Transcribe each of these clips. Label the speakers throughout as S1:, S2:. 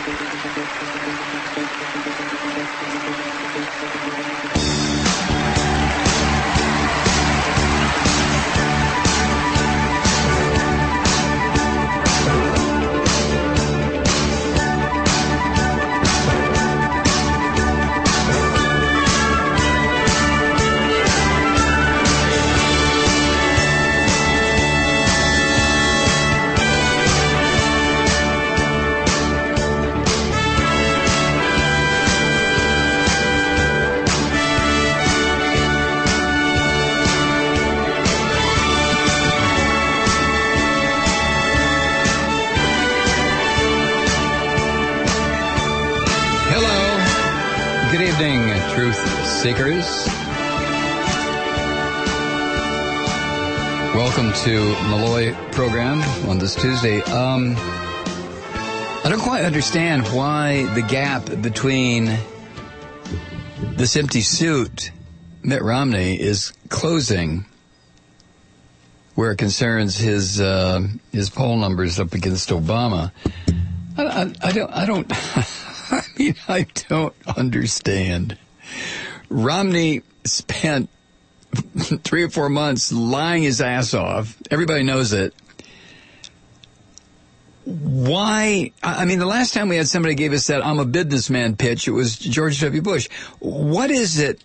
S1: Seekers. Welcome to Malloy program on this Tuesday. I don't quite understand why the gap between this empty suit, Mitt Romney, is closing where it concerns his poll numbers up against Obama. I don't understand. Romney spent 3 or 4 months lying his ass off. Everybody knows it. Why? I mean, the last time we had somebody gave us that I'm a businessman pitch, it was George W. Bush. What is it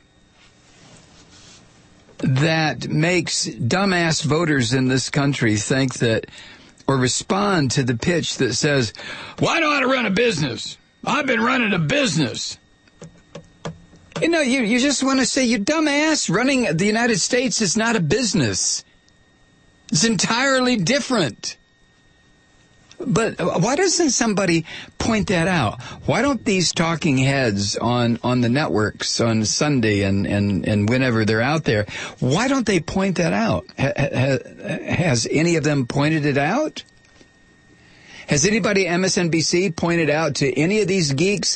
S1: that makes dumbass voters in this country think that, or respond to the pitch that says, well, I know how to run a business. I've been running a business. You know, you just want to say, you dumbass, running the United States is not a business. It's entirely different. But why doesn't somebody point that out? Why don't these talking heads on the networks on Sunday and whenever they're out there, why don't they point that out? Has any of them pointed it out? Has anybody at MSNBC pointed out to any of these geeks,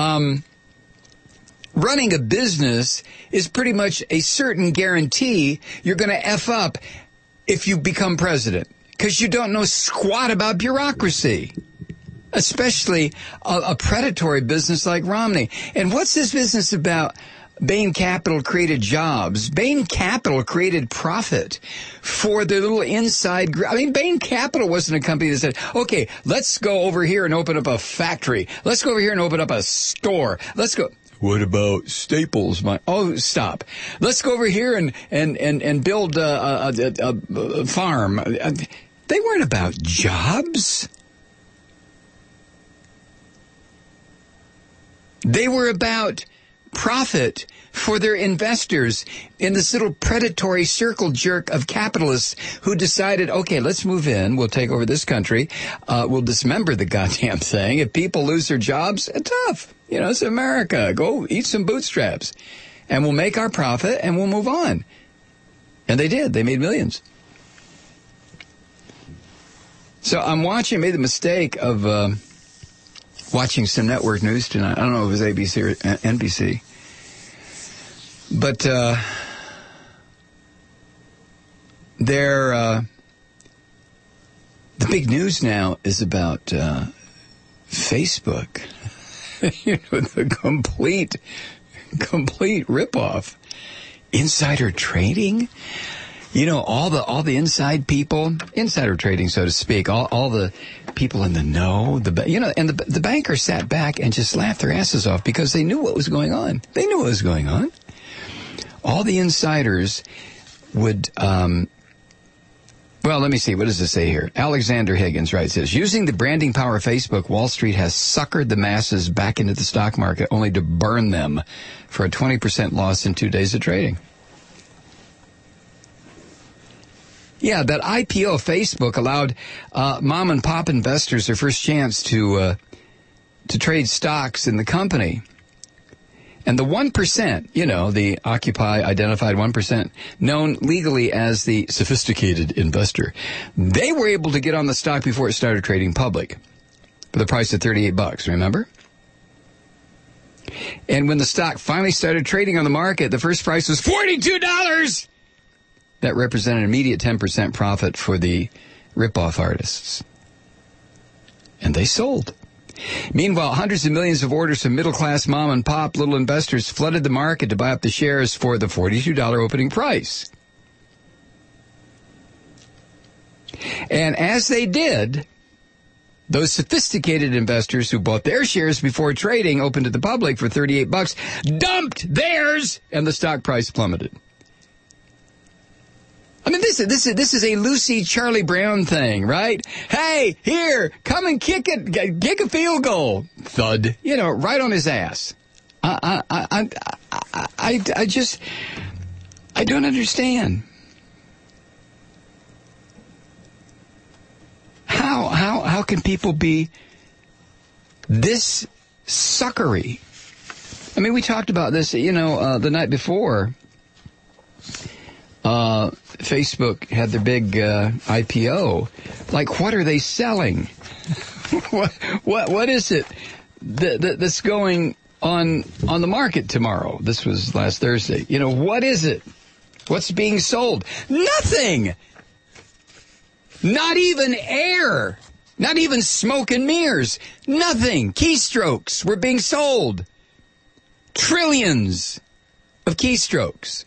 S1: running a business is pretty much a certain guarantee you're going to F up if you become president, because you don't know squat about bureaucracy, especially a predatory business like Romney. And what's this business about? Bain Capital created jobs. Bain Capital created profit for their little inside group. I mean, Bain Capital wasn't a company that said, okay, let's go over here and open up a factory. Let's go over here and open up a store. Let's go. What about Staples? Oh, stop. Let's go over here and build a farm. They weren't about jobs. They were about profit for their investors in this little predatory circle jerk of capitalists who decided, okay, let's move in. We'll take over this country. We'll dismember the goddamn thing. If people lose their jobs, it's tough. You know, it's America. Go eat some bootstraps. And we'll make our profit and we'll move on. And they did. They made millions. So I'm made the mistake of watching some network news tonight. I don't know if it was ABC or NBC. But the big news now is about Facebook. You know, the complete ripoff. Insider trading. You know, all the inside people, insider trading, so to speak, all the people in the know, and the bankers sat back and just laughed their asses off because they knew what was going on. They knew what was going on. All the insiders would, well, let me see. What does it say here? Alexander Higgins writes this. Using the branding power of Facebook, Wall Street has suckered the masses back into the stock market only to burn them for a 20% loss in 2 days of trading. Yeah, that IPO of Facebook allowed mom and pop investors their first chance to trade stocks in the company. And the 1%, you know, the Occupy identified 1%, known legally as the sophisticated investor, they were able to get on the stock before it started trading public for the price of $38, remember? And when the stock finally started trading on the market, the first price was $42. That represented an immediate 10% profit for the ripoff artists. And they sold. Meanwhile, hundreds of millions of orders from middle-class mom and pop little investors flooded the market to buy up the shares for the $42 opening price. And as they did, those sophisticated investors who bought their shares before trading open to the public for $38 dumped theirs, and the stock price plummeted. I mean, this is a Lucy Charlie Brown thing, right? Hey, here, come and kick a field goal. Thud, right on his ass. I don't understand. How can people be this suckery? I mean, we talked about this, the night before. Facebook had their big IPO. Like, what are they selling? What is it that's going on the market tomorrow? This was last Thursday. What is it? What's being sold? Nothing. Not even air. Not even smoke and mirrors. Nothing. Keystrokes were being sold. Trillions of keystrokes.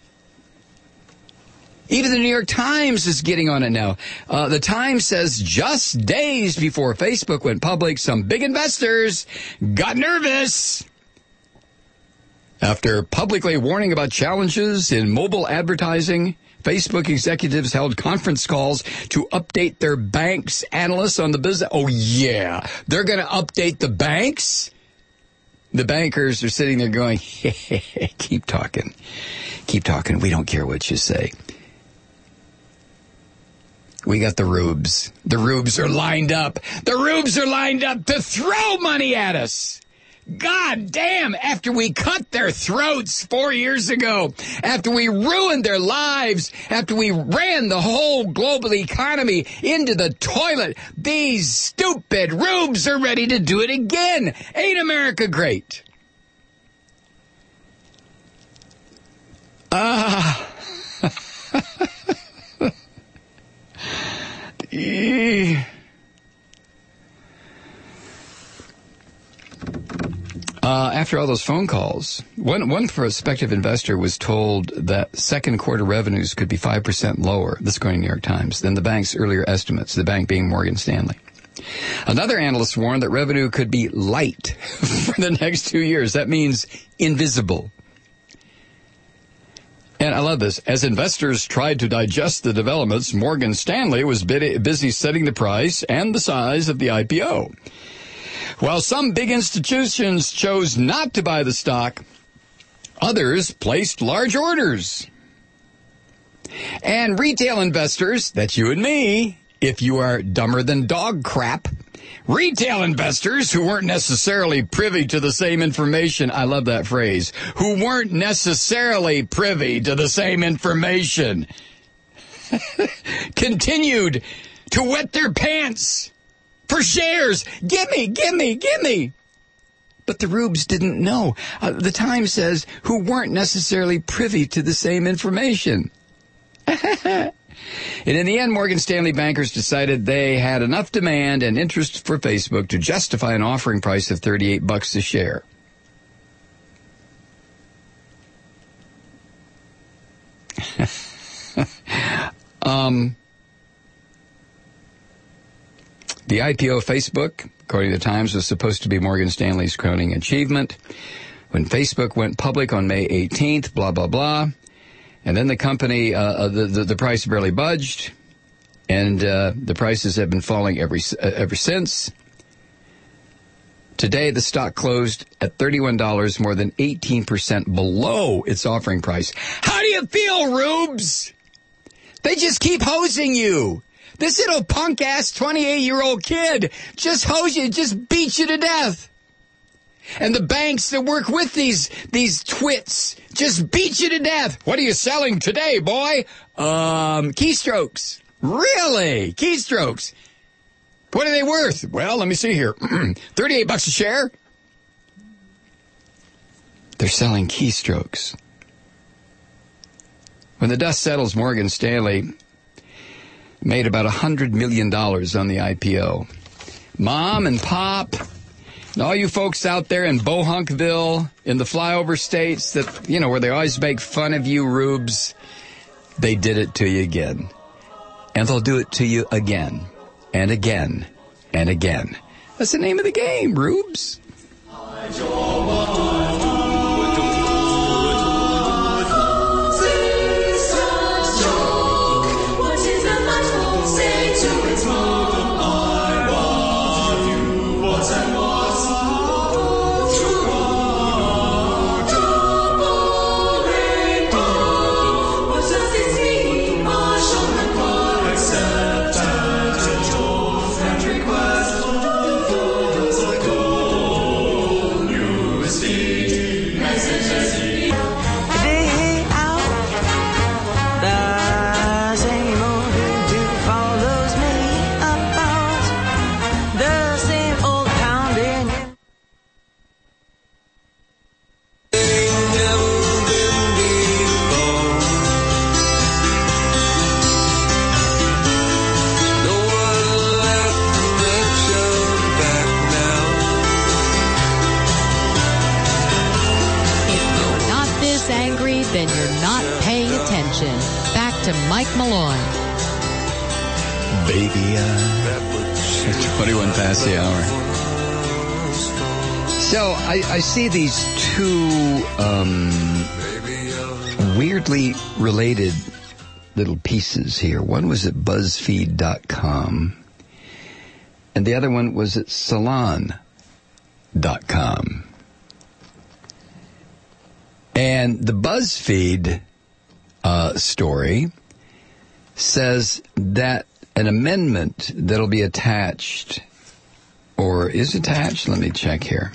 S1: Even the New York Times is getting on it now. The Times says just days before Facebook went public, some big investors got nervous after publicly warning about challenges in mobile advertising. Facebook executives held conference calls to update their bank's analysts on the business. Oh, yeah. They're going to update the banks? The bankers are sitting there going, keep talking. Keep talking. We don't care what you say. We got the rubes. The rubes are lined up. The rubes are lined up to throw money at us. God damn, after we cut their throats 4 years ago, after we ruined their lives, after we ran the whole global economy into the toilet, these stupid rubes are ready to do it again. Ain't America great? After all those phone calls, one prospective investor was told that second quarter revenues could be 5% lower, this is going to New York Times, than the bank's earlier estimates, the bank being Morgan Stanley. Another analyst warned that revenue could be light for the next 2 years. That means invisible. And I love this. As investors tried to digest the developments, Morgan Stanley was busy setting the price and the size of the IPO. While some big institutions chose not to buy the stock, others placed large orders. And retail investors, that's you and me, if you are dumber than dog crap, retail investors who weren't necessarily privy to the same information, I love that phrase, who weren't necessarily privy to the same information, continued to wet their pants for shares. Gimme. But the rubes didn't know. The Times says who weren't necessarily privy to the same information. And in the end, Morgan Stanley bankers decided they had enough demand and interest for Facebook to justify an offering price of $38 a share. The IPO of Facebook, according to the Times, was supposed to be Morgan Stanley's crowning achievement. When Facebook went public on May 18th, blah, blah, blah. And then the company, the price barely budged, and the prices have been falling ever since. Today, the stock closed at $31, more than 18% below its offering price. How do you feel, rubes? They just keep hosing you. This little punk-ass 28-year-old kid just hose you, just beat you to death. And the banks that work with these twits just beat you to death. What are you selling today, boy? Keystrokes. Really? Keystrokes. What are they worth? Well, let me see here. $38 a share? They're selling keystrokes. When the dust settles, Morgan Stanley made about $100 million on the IPO. Mom and pop, All you folks out there in Bohunkville, in the flyover states that, where they always make fun of you, Rubes, they did it to you again. And they'll do it to you again and again and again. That's the name of the game, Rubes.
S2: Then you're not paying attention. Back to Mike Malloy.
S1: Baby, 21 past the hour. So I see these two weirdly related little pieces here. One was at BuzzFeed.com, and the other one was at Salon.com. And the BuzzFeed story says that an amendment that'll be attached, or is attached? Let me check here.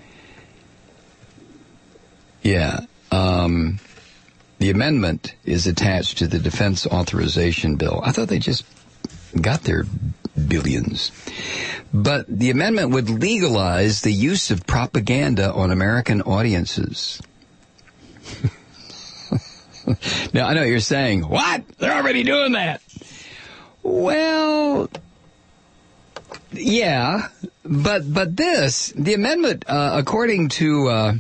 S1: Yeah. The amendment is attached to the Defense Authorization Bill. I thought they just got their billions. But the amendment would legalize the use of propaganda on American audiences. Now, I know you're saying, what? They're already doing that. Well, yeah, but the amendment, according to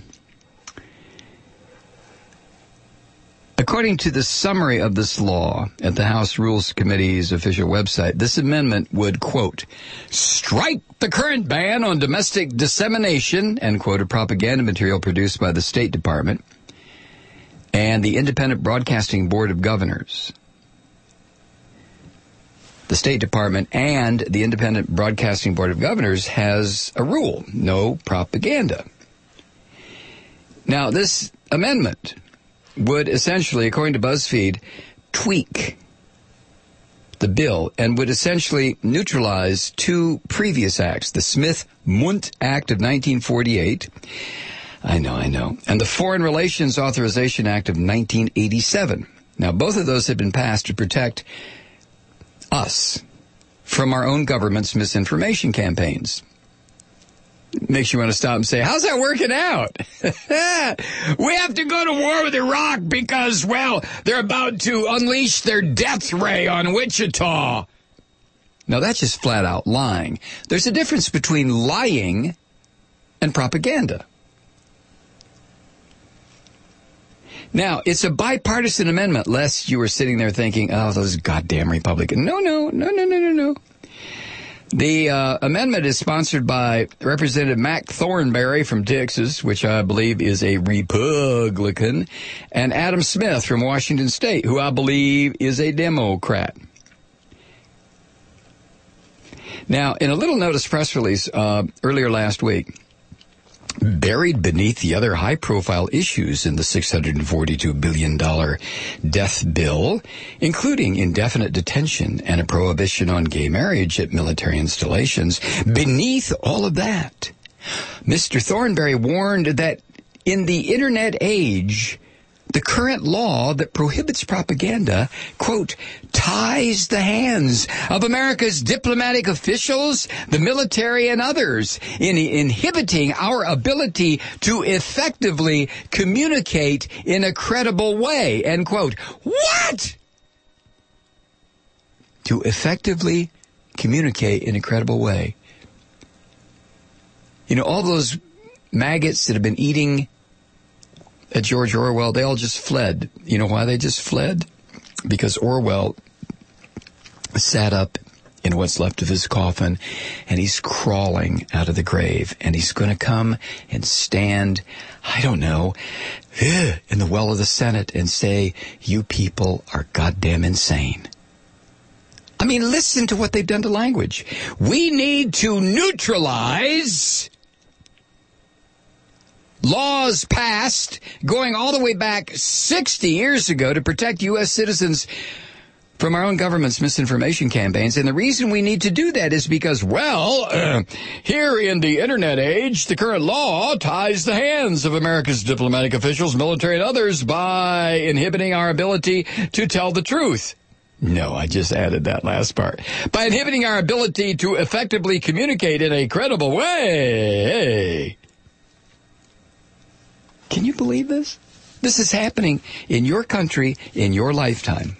S1: the summary of this law at the House Rules Committee's official website, this amendment would, quote, strike the current ban on domestic dissemination, end quote, of propaganda material produced by the State Department and the Independent Broadcasting Board of Governors. The State Department and the Independent Broadcasting Board of Governors has a rule, no propaganda. Now, this amendment would essentially, according to BuzzFeed, tweak the bill and would essentially neutralize two previous acts, the Smith-Mundt Act of 1948, I know. And the Foreign Relations Authorization Act of 1987. Now, both of those have been passed to protect us from our own government's misinformation campaigns. Makes you want to stop and say, how's that working out? We have to go to war with Iraq because, well, they're about to unleash their death ray on Wichita. Now, that's just flat out lying. There's a difference between lying and propaganda. Now, it's a bipartisan amendment, lest you were sitting there thinking, oh, those goddamn Republicans. No. The amendment is sponsored by Representative Mac Thornberry from Texas, which I believe is a Republican, and Adam Smith from Washington State, who I believe is a Democrat. Now, in a little notice press release earlier last week, buried beneath the other high-profile issues in the $642 billion death bill, including indefinite detention and a prohibition on gay marriage at military installations, beneath all of that, Mr. Thornberry warned that in the Internet age, the current law that prohibits propaganda, quote, ties the hands of America's diplomatic officials, the military, and others in inhibiting our ability to effectively communicate in a credible way, end quote. What? To effectively communicate in a credible way. All those maggots that have been eating at George Orwell, they all just fled. You know why they just fled? Because Orwell sat up in what's left of his coffin, and he's crawling out of the grave, and he's going to come and stand, I don't know, in the well of the Senate and say, you people are goddamn insane. I mean, listen to what they've done to language. We need to neutralize laws passed going all the way back 60 years ago to protect U.S. citizens from our own government's misinformation campaigns. And the reason we need to do that is because, here in the internet age, the current law ties the hands of America's diplomatic officials, military, and others by inhibiting our ability to tell the truth. No, I just added that last part. By inhibiting our ability to effectively communicate in a credible way. Can you believe this? This is happening in your country, in your lifetime.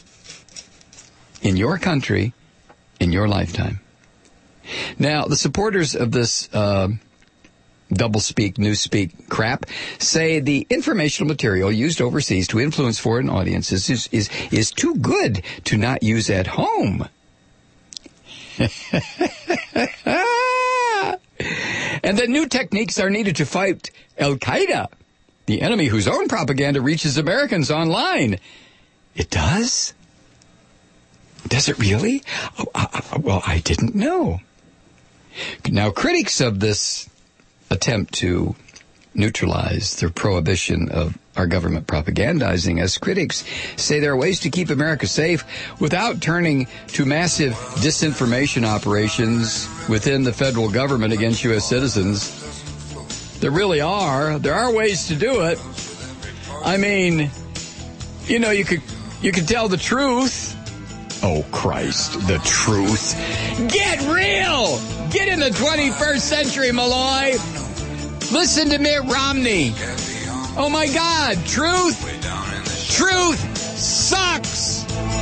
S1: In your country, in your lifetime. Now, the supporters of this doublespeak, newspeak crap say the informational material used overseas to influence foreign audiences is too good to not use at home. And that new techniques are needed to fight Al-Qaeda, the enemy whose own propaganda reaches Americans online. It does? Does it really? Well, I didn't know. Now, critics of this attempt to neutralize the prohibition of our government propagandizing us, critics say there are ways to keep America safe without turning to massive disinformation operations within the federal government against U.S. citizens. There really are. There are ways to do it. I mean, you could tell the truth. Oh, Christ, the truth. Get real! Get in the 21st century, Malloy! Listen to Mitt Romney. Oh, my God, truth? Truth sucks!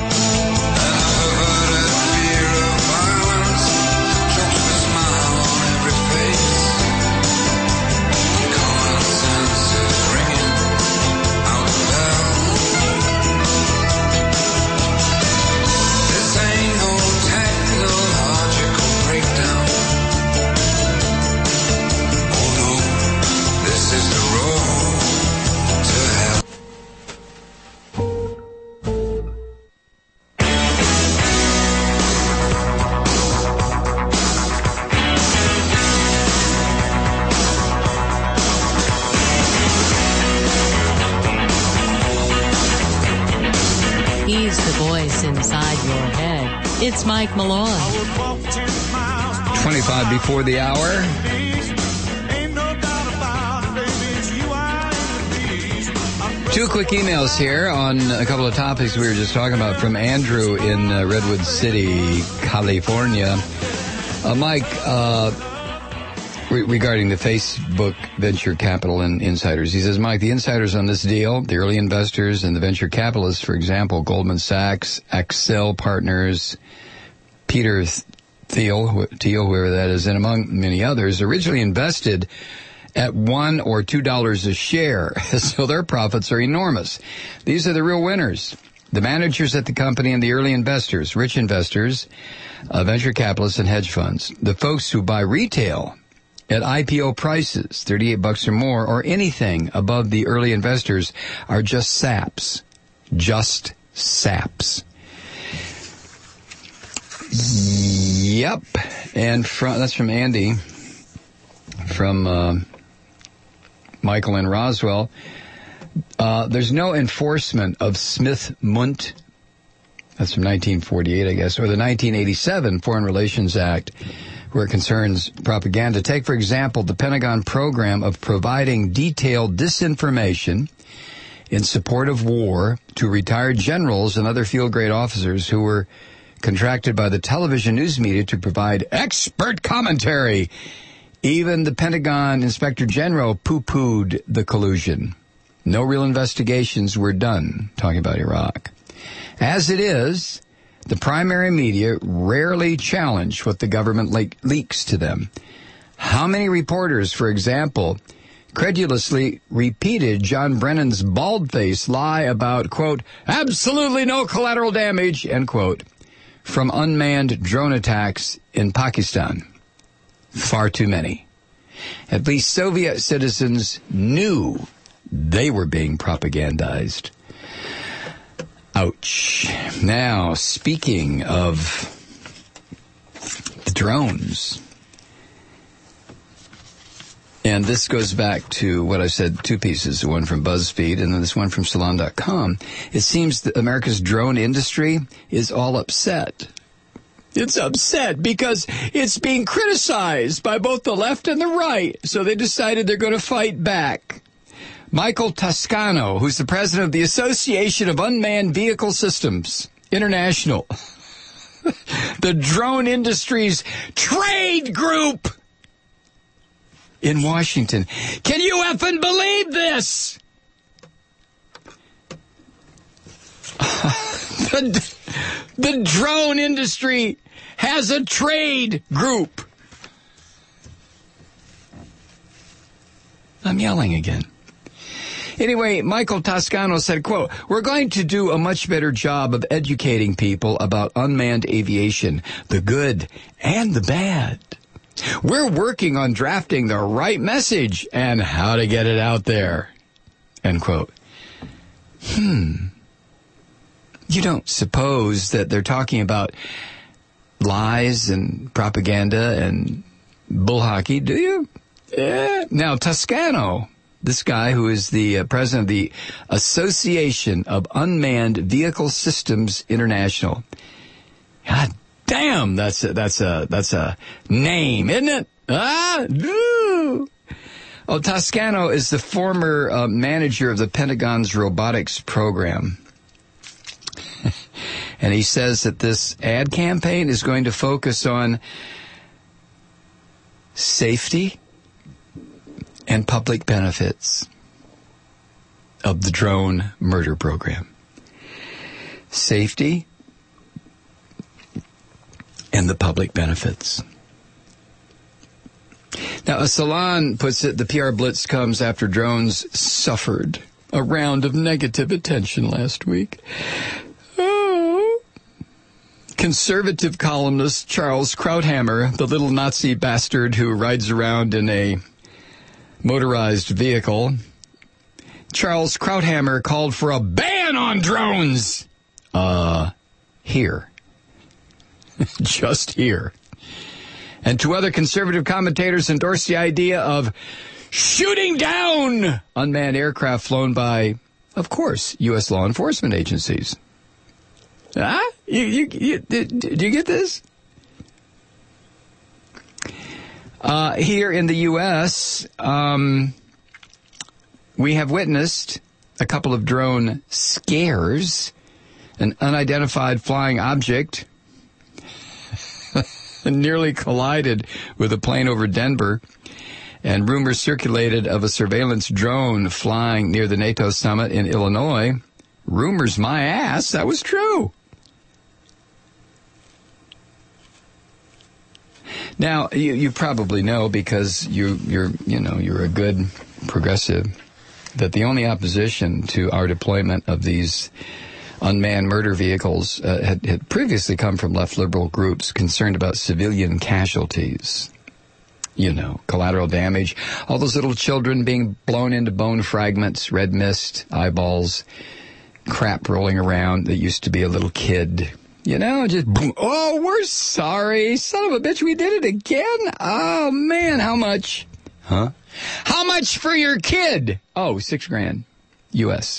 S2: He's the voice inside your head. It's Mike Malloy.
S1: 25 before the hour. Two quick emails here on a couple of topics we were just talking about from Andrew in Redwood City, California. Mike, regarding the Facebook venture capital and insiders. He says, Mike, the insiders on this deal, the early investors and the venture capitalists, for example, Goldman Sachs, Accel Partners, Peter Thiel, whoever that is, and among many others, originally invested at $1 or $2 a share. So their profits are enormous. These are the real winners. The managers at the company and the early investors, rich investors, venture capitalists and hedge funds. The folks who buy retail at IPO prices, $38 or more, or anything above the early investors, are just saps. Just saps. Yep. And that's from Andy, from Michael in Roswell. There's no enforcement of Smith-Mundt. That's from 1948, I guess, or the 1987 Foreign Relations Act, where it concerns propaganda. Take, for example, the Pentagon program of providing detailed disinformation in support of war to retired generals and other field-grade officers who were contracted by the television news media to provide expert commentary. Even the Pentagon Inspector General poo-pooed the collusion. No real investigations were done, talking about Iraq. As it is, the primary media rarely challenge what the government leaks to them. How many reporters, for example, credulously repeated John Brennan's bald-faced lie about, quote, absolutely no collateral damage, end quote, from unmanned drone attacks in Pakistan? Far too many. At least Soviet citizens knew they were being propagandized. Ouch. Now, speaking of the drones, and this goes back to what I said, two pieces, one from BuzzFeed and then this one from Salon.com. It seems that America's drone industry is all upset. It's upset because it's being criticized by both the left and the right, so they decided they're going to fight back. Michael Toscano, who's the president of the Association of Unmanned Vehicle Systems International, the drone industry's trade group in Washington. Can you effing believe this? The drone industry has a trade group. I'm yelling again. Anyway, Michael Toscano said, quote, we're going to do a much better job of educating people about unmanned aviation, the good and the bad. We're working on drafting the right message and how to get it out there, end quote. You don't suppose that they're talking about lies and propaganda and bull hockey, do you? Yeah. Now, Toscano, this guy who is the president of the Association of Unmanned Vehicle Systems International. God damn, that's a name, isn't it? Oh, Toscano is the former manager of the Pentagon's robotics program. And he says that this ad campaign is going to focus on safety and public benefits of the drone murder program. Safety and the public benefits. Now, a Salon puts it, the PR blitz comes after drones suffered a round of negative attention last week. Conservative columnist Charles Krauthammer, the little Nazi bastard who rides around in a motorized vehicle, Charles Krauthammer called for a ban on drones. Here. Just here. And two other conservative commentators endorsed the idea of shooting down unmanned aircraft flown by, of course, U.S. law enforcement agencies. Did you get this? Here in the U.S., we have witnessed a couple of drone scares. An unidentified flying object nearly collided with a plane over Denver, and rumors circulated of a surveillance drone flying near the NATO summit in Illinois. Rumors my ass, that was true. Now, you probably know, because you're a good progressive, that the only opposition to our deployment of these unmanned murder vehicles had previously come from left liberal groups concerned about civilian casualties. Collateral damage, all those little children being blown into bone fragments, red mist, eyeballs, crap rolling around that used to be a little kid. Just boom. Oh, we're sorry. Son of a bitch, we did it again? Oh, man, how much? Huh? How much for your kid? Oh, $6,000 U.S.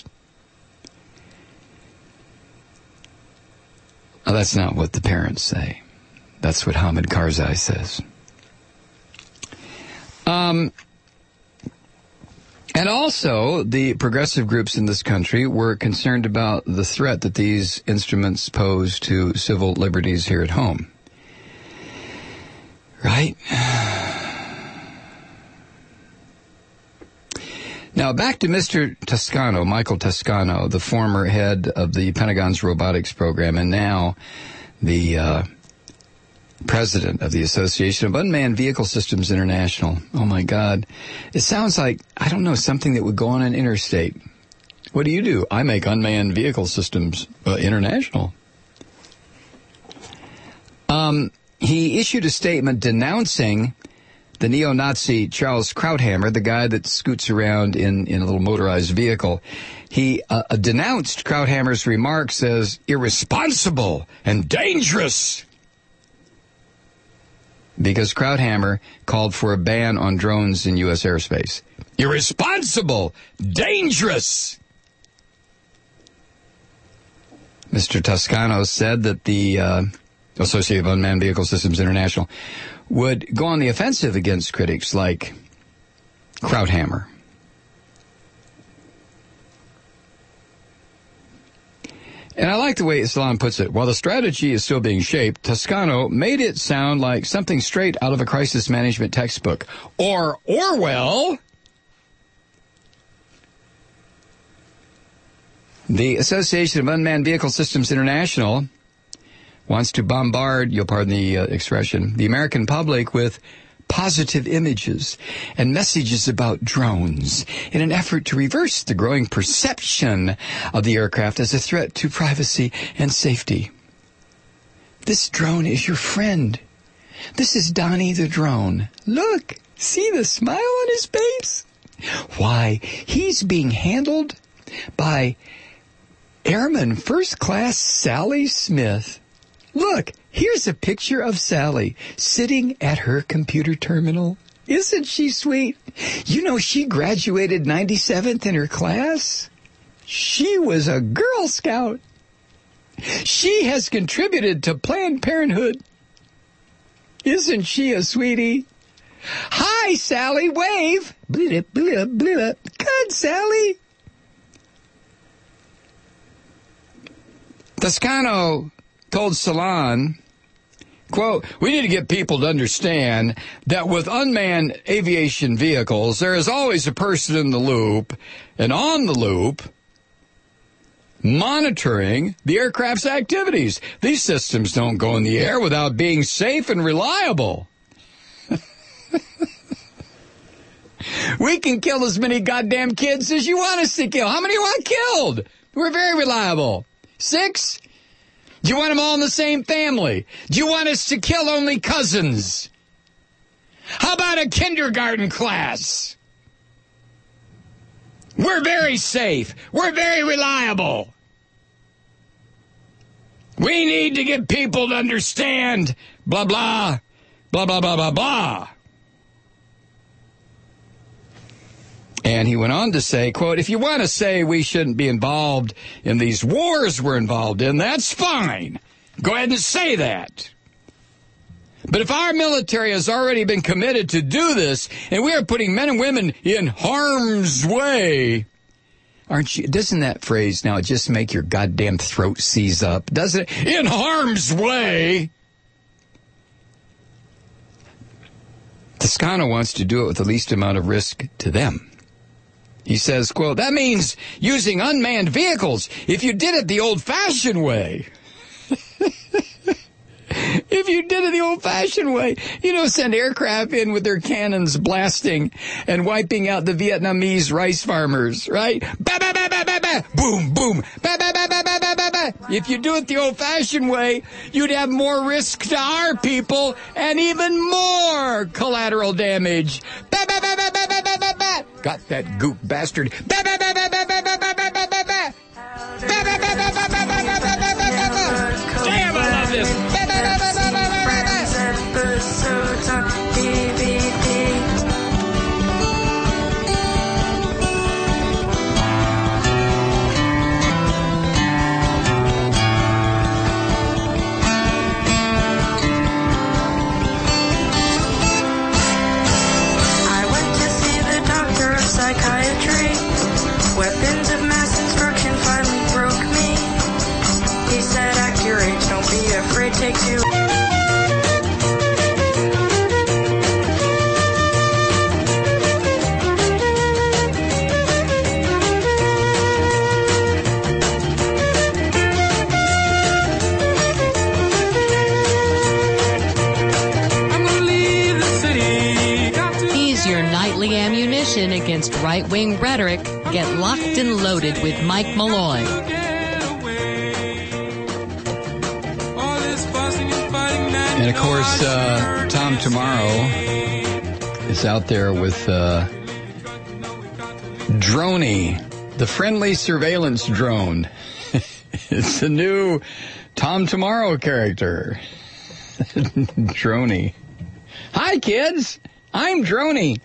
S1: Oh, that's not what the parents say. That's what Hamid Karzai says. And also, the progressive groups in this country were concerned about the threat that these instruments pose to civil liberties here at home. Right? Now, back to Mr. Toscano, Michael Toscano, the former head of the Pentagon's robotics program, and now the president of the Association of Unmanned Vehicle Systems International. Oh, my God. It sounds like, I don't know, something that would go on an interstate. What do? I make Unmanned Vehicle Systems International. He issued a statement denouncing the neo-Nazi Charles Krauthammer, the guy that scoots around in a little motorized vehicle. He denounced Krauthammer's remarks as irresponsible and dangerous, because Krauthammer called for a ban on drones in U.S. airspace. Irresponsible, dangerous. Mr. Toscano said that the Association of Unmanned Vehicle Systems International would go on the offensive against critics like Krauthammer. And I like the way Salon puts it. While the strategy is still being shaped, Toscano made it sound like something straight out of a crisis management textbook. Or Orwell. The Association of Unmanned Vehicle Systems International wants to bombard, you'll pardon the expression, the American public with positive images and messages about drones in an effort to reverse the growing perception of the aircraft as a threat to privacy and safety. This drone is your friend. This is Donnie the drone. Look, see the smile on his face? Why, he's being handled by Airman First Class Sally Smith. Look, here's a picture of Sally sitting at her computer terminal. Isn't she sweet? You know, she graduated 97th in her class. She was a Girl Scout. She has contributed to Planned Parenthood. Isn't she a sweetie? Hi, Sally, wave. Blip, blip, blip. Good, Sally. Toscano told Salon, quote, we need to get people to understand that with unmanned aviation vehicles, there is always a person in the loop and on the loop monitoring the aircraft's activities. These systems don't go in the air without being safe and reliable. We can kill as many goddamn kids as you want us to kill. How many you want killed? We're very reliable. 6? Do you want them all in the same family? Do you want us to kill only cousins? How about a kindergarten class? We're very safe. We're very reliable. We need to get people to understand blah, blah, blah, blah, blah, blah, blah. And he went on to say, quote, if you want to say we shouldn't be involved in these wars we're involved in, that's fine. Go ahead and say that. But if our military has already been committed to do this, and we are putting men and women in harm's way, aren't you? Doesn't that phrase now just make your goddamn throat seize up? Doesn't it? In harm's way. Toscano wants to do it with the least amount of risk to them. He says, quote, that means using unmanned vehicles. If you did it the old-fashioned way, if you did it the old-fashioned way, you know, send aircraft in with their cannons blasting and wiping out the Vietnamese rice farmers, right? Ba, ba, ba, ba, ba, ba. Boom, boom. Ba, ba, ba, ba, ba, ba, ba, ba. If you do it the old-fashioned way, you'd have more risk to our people and even more collateral damage. Ba, ba, ba, ba, ba, ba, ba, ba, ba. Got that goop bastard. Ba, ba, ba, ba, ba, ba, ba, ba, ba, ba, ba, ba. Ba, ba, ba, ba, ba, ba, ba, ba, ba, ba, ba, ba. Damn, I love this. Ba, ba, ba, ba, ba, ba, ba, ba, ba.
S3: Episodes on DVD. I went to see the doctor of psychiatry. Weapons of mass destruction finally broke me. He said, act your age, don't be afraid to
S2: your nightly ammunition against right-wing rhetoric, get locked and loaded with Mike Malloy.
S1: And of course, Tom Tomorrow is out there with Droney, the friendly surveillance drone. It's the new Tom Tomorrow character. Droney. Hi, kids. I'm Droney.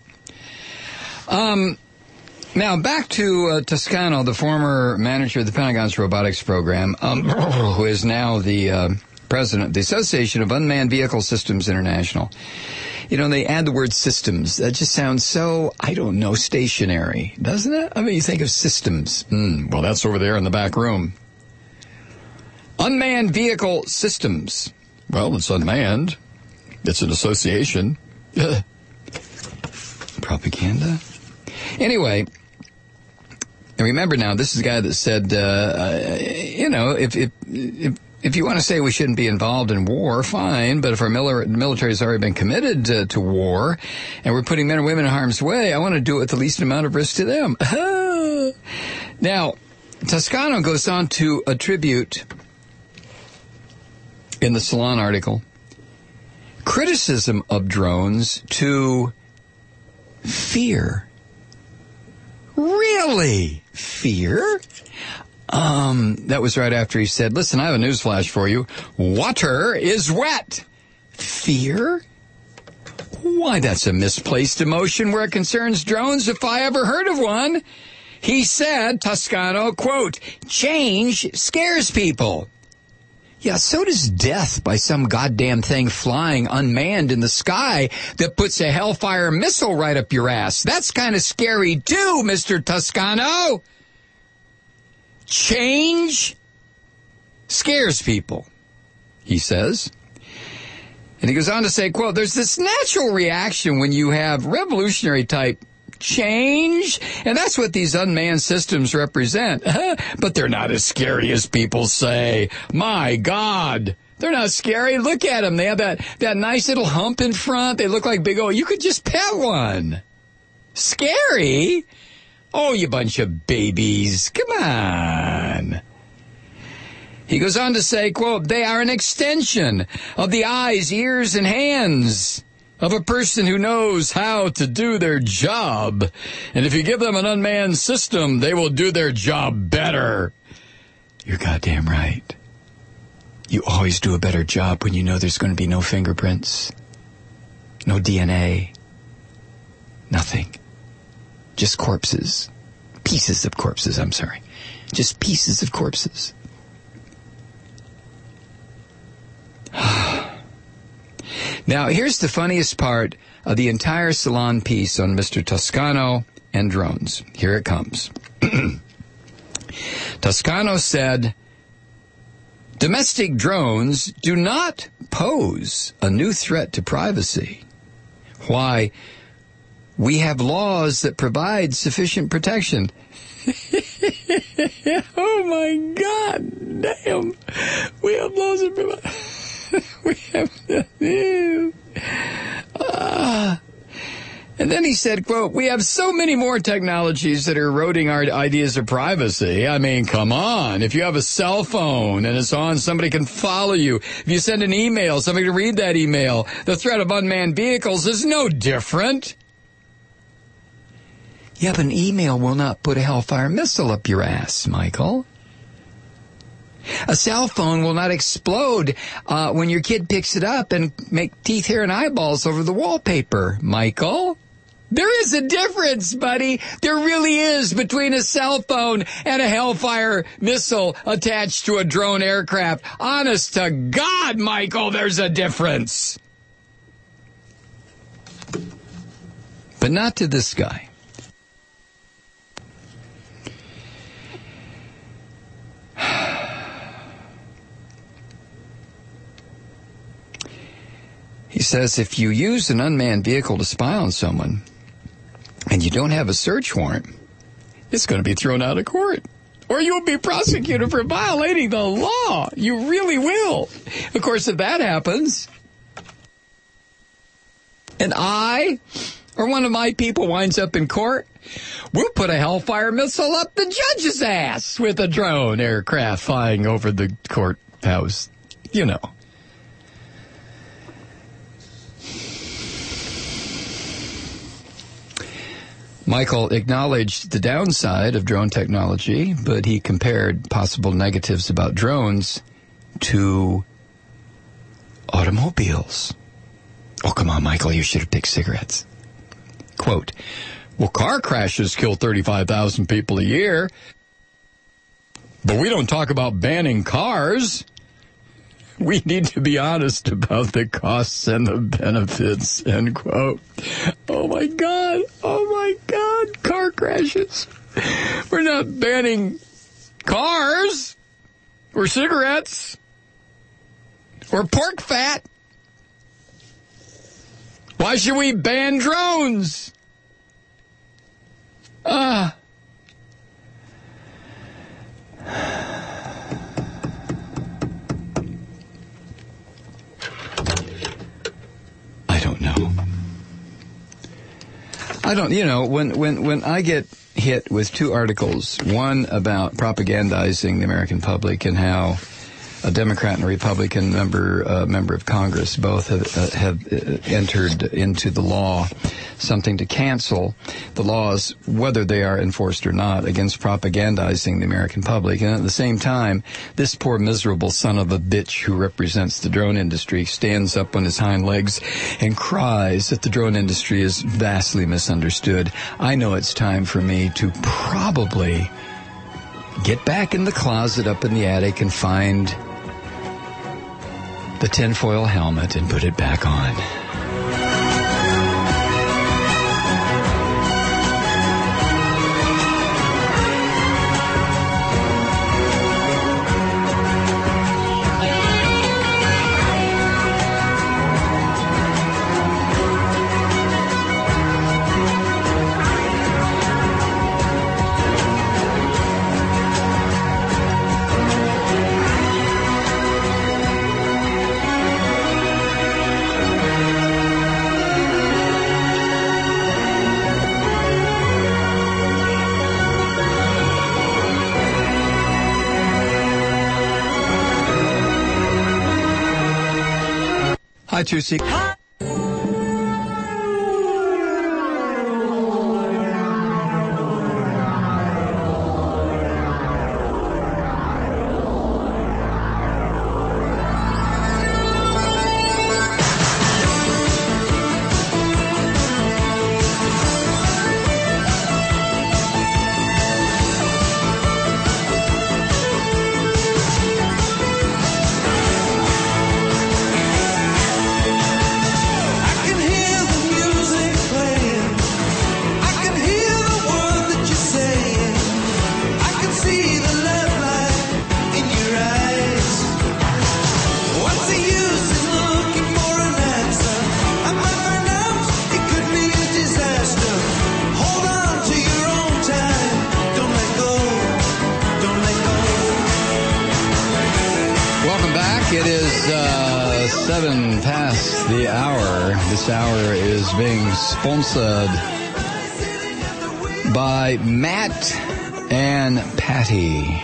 S1: Now, back to Toscano, the former manager of the Pentagon's robotics program, who is now the president of the Association of Unmanned Vehicle Systems International. You know, they add the word systems. That just sounds so, I don't know, stationary, doesn't it? I mean, you think of systems. Well, that's over there in the back room. Unmanned Vehicle Systems. Well, it's unmanned. It's an association. Propaganda. Anyway, and remember now, this is the guy that said, you know, if you want to say we shouldn't be involved in war, fine, but if our military has already been committed to war and we're putting men and women in harm's way, I want to do it with the least amount of risk to them. Now, Toscano goes on to attribute, in the Salon article, criticism of drones to fear. Really? Fear? That was right after he said, listen, I have a newsflash for you. Water is wet. Fear? Why, that's a misplaced emotion where it concerns drones if I ever heard of one. He said, Toscano, quote, change scares people. Yeah, so does death by some goddamn thing flying unmanned in the sky that puts a Hellfire missile right up your ass. That's kind of scary too, Mr. Toscano. Change scares people, he says. And he goes on to say, quote, there's this natural reaction when you have revolutionary type change, and that's what these unmanned systems represent. But they're not as scary as people say. My God, they're not scary. Look at them. They have that nice little hump in front. They look like big old, you could just pet one. Scary? Oh, you bunch of babies. Come on. He goes on to say, quote, they are an extension of the eyes, ears, and hands of a person who knows how to do their job. And if you give them an unmanned system, they will do their job better. You're goddamn right. You always do a better job when you know there's going to be no fingerprints, no DNA, nothing. Just corpses. Pieces of corpses, I'm sorry. Just pieces of corpses. Now, here's the funniest part of the entire Salon piece on Mr. Toscano and drones. Here it comes. Toscano said, domestic drones do not pose a new threat to privacy. Why? We have laws that provide sufficient protection. Oh, my God. Damn. We have laws that provide... we have... And then he said, quote, we have so many more technologies that are eroding our ideas of privacy. I mean, come on. If you have a cell phone and it's on, somebody can follow you. If you send an email, somebody can read that email. The threat of unmanned vehicles is no different. Yeah, but an email will not put a Hellfire missile up your ass, Michael. A cell phone will not explode when your kid picks it up and make teeth, hair, and eyeballs over the wallpaper, Michael. There is a difference, buddy. There really is between a cell phone and a Hellfire missile attached to a drone aircraft. Honest to God, Michael, there's a difference. But not to this guy. He says if you use an unmanned vehicle to spy on someone and you don't have a search warrant, it's going to be thrown out of court. Or you will be prosecuted for violating the law. You really will. Of course, if that happens, and I or one of my people winds up in court, we'll put a Hellfire missile up the judge's ass with a drone aircraft flying over the courthouse. You know. Michael acknowledged the downside of drone technology, but he compared possible negatives about drones to automobiles. Oh, come on, Michael, you should have picked cigarettes. Quote, well, car crashes kill 35,000 people a year, but we don't talk about banning cars. We need to be honest about the costs and the benefits, end quote. Oh, my God. Car crashes. We're not banning cars or cigarettes or pork fat. Why should we ban drones? I don't know. When I get hit with two articles, one about propagandizing the American public and how a Democrat and a Republican member of Congress both have entered into the law something to cancel the laws, whether they are enforced or not, against propagandizing the American public. And at the same time, this poor miserable son of a bitch who represents the drone industry stands up on his hind legs and cries that the drone industry is vastly misunderstood. I know it's time for me to probably get back in the closet up in the attic and find the tinfoil helmet and put it back on. Hi, Tusi. It is 7 past the hour. This hour is being sponsored by Matt and Patty.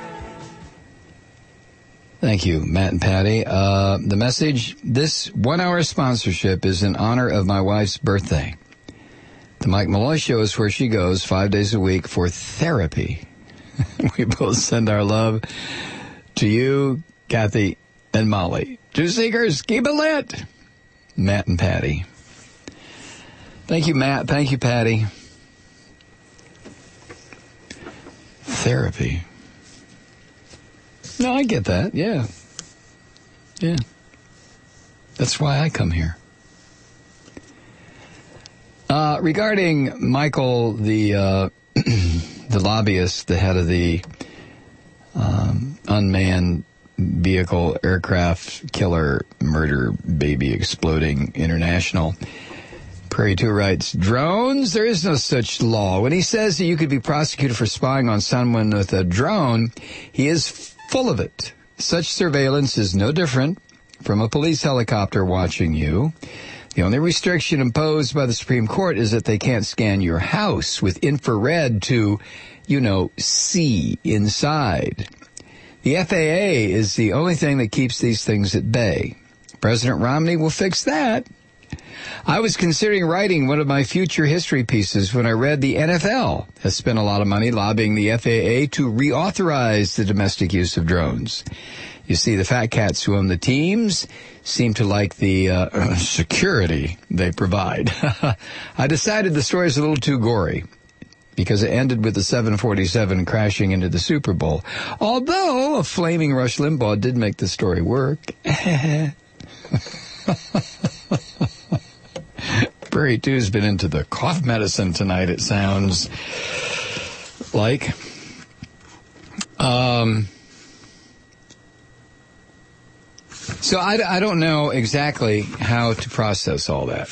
S1: Thank you, Matt and Patty. The message, this 1 hour sponsorship is in honor of my wife's birthday. The Mike Malloy Show is where she goes 5 days a week for therapy. We both send our love to you, Kathy, and Molly. Two seekers, keep it lit. Matt and Patty. Thank you, Matt. Thank you, Patty. Therapy. No, I get that. Yeah. Yeah. That's why I come here. Regarding Michael, the lobbyist, the head of the unmanned vehicle aircraft killer murder baby exploding international, Prairie 2 writes, drones, there is no such law. When he says that you could be prosecuted for spying on someone with a drone, he is full of it. Such surveillance is no different from a police helicopter watching you. The only restriction imposed by the Supreme Court is that they can't scan your house with infrared to, see inside. The FAA is the only thing that keeps these things at bay. President Romney will fix that. I was considering writing one of my future history pieces when I read the NFL has spent a lot of money lobbying the FAA to reauthorize the domestic use of drones. You see, the fat cats who own the teams seem to like the security they provide. I decided the story is a little too gory because it ended with the 747 crashing into the Super Bowl. Although a flaming Rush Limbaugh did make the story work. Prairie 2's been into the cough medicine tonight, it sounds like. So I don't know exactly how to process all that.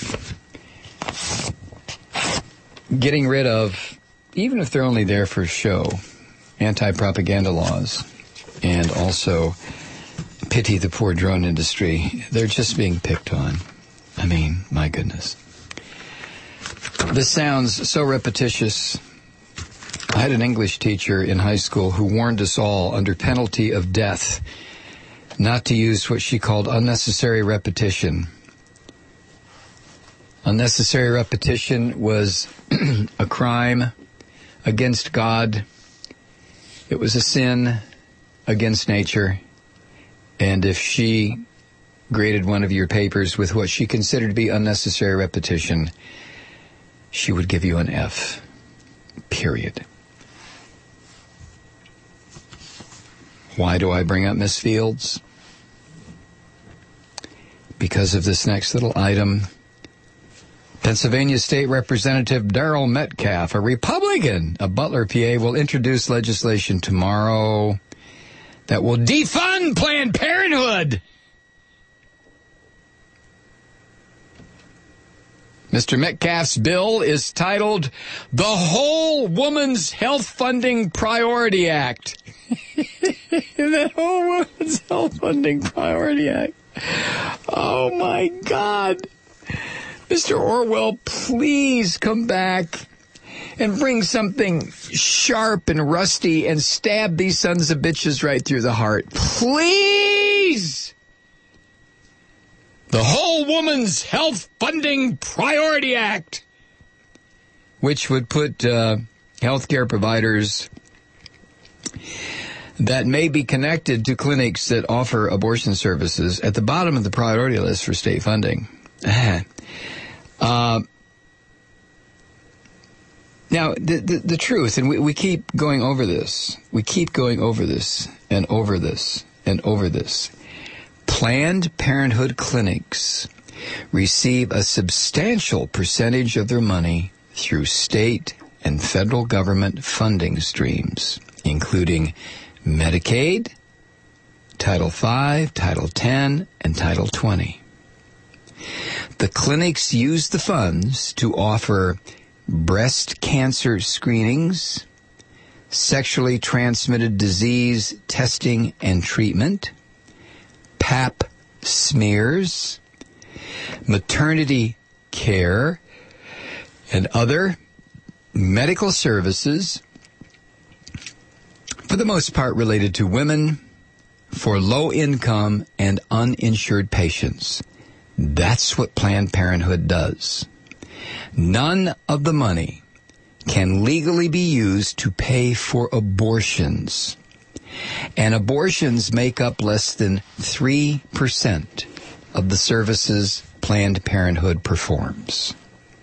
S1: Getting rid of, even if they're only there for show, anti-propaganda laws, and also pity the poor drone industry. They're just being picked on. I mean, my goodness. This sounds so repetitious. I had an English teacher in high school who warned us all under penalty of death not to use what she called unnecessary repetition. Unnecessary repetition was a crime against God. It was a sin against nature. And if she graded one of your papers with what she considered to be unnecessary repetition, she would give you an F. Period. Why do I bring up Miss Fields? Because of this next little item. Pennsylvania State Representative Darrell Metcalf, a Republican of Butler, PA, will introduce legislation tomorrow that will defund Planned Parenthood. Mr. Metcalf's bill is titled the Whole Woman's Health Funding Priority Act. The Whole Woman's Health Funding Priority Act. Oh, my God. Mr. Orwell, please come back and bring something sharp and rusty and stab these sons of bitches right through the heart. Please! The Whole Woman's Health Funding Priority Act, which would put healthcare providers that may be connected to clinics that offer abortion services at the bottom of the priority list for state funding. Now, the truth, and we keep going over this. We keep going over this and over this and over this. Planned Parenthood clinics receive a substantial percentage of their money through state and federal government funding streams, including Medicaid, Title V, Title X, and Title 20. The clinics use the funds to offer breast cancer screenings, sexually transmitted disease testing and treatment, Pap smears, maternity care, and other medical services, for the most part related to women, for low-income and uninsured patients. That's what Planned Parenthood does. None of the money can legally be used to pay for abortions. And abortions make up less than 3% of the services Planned Parenthood performs.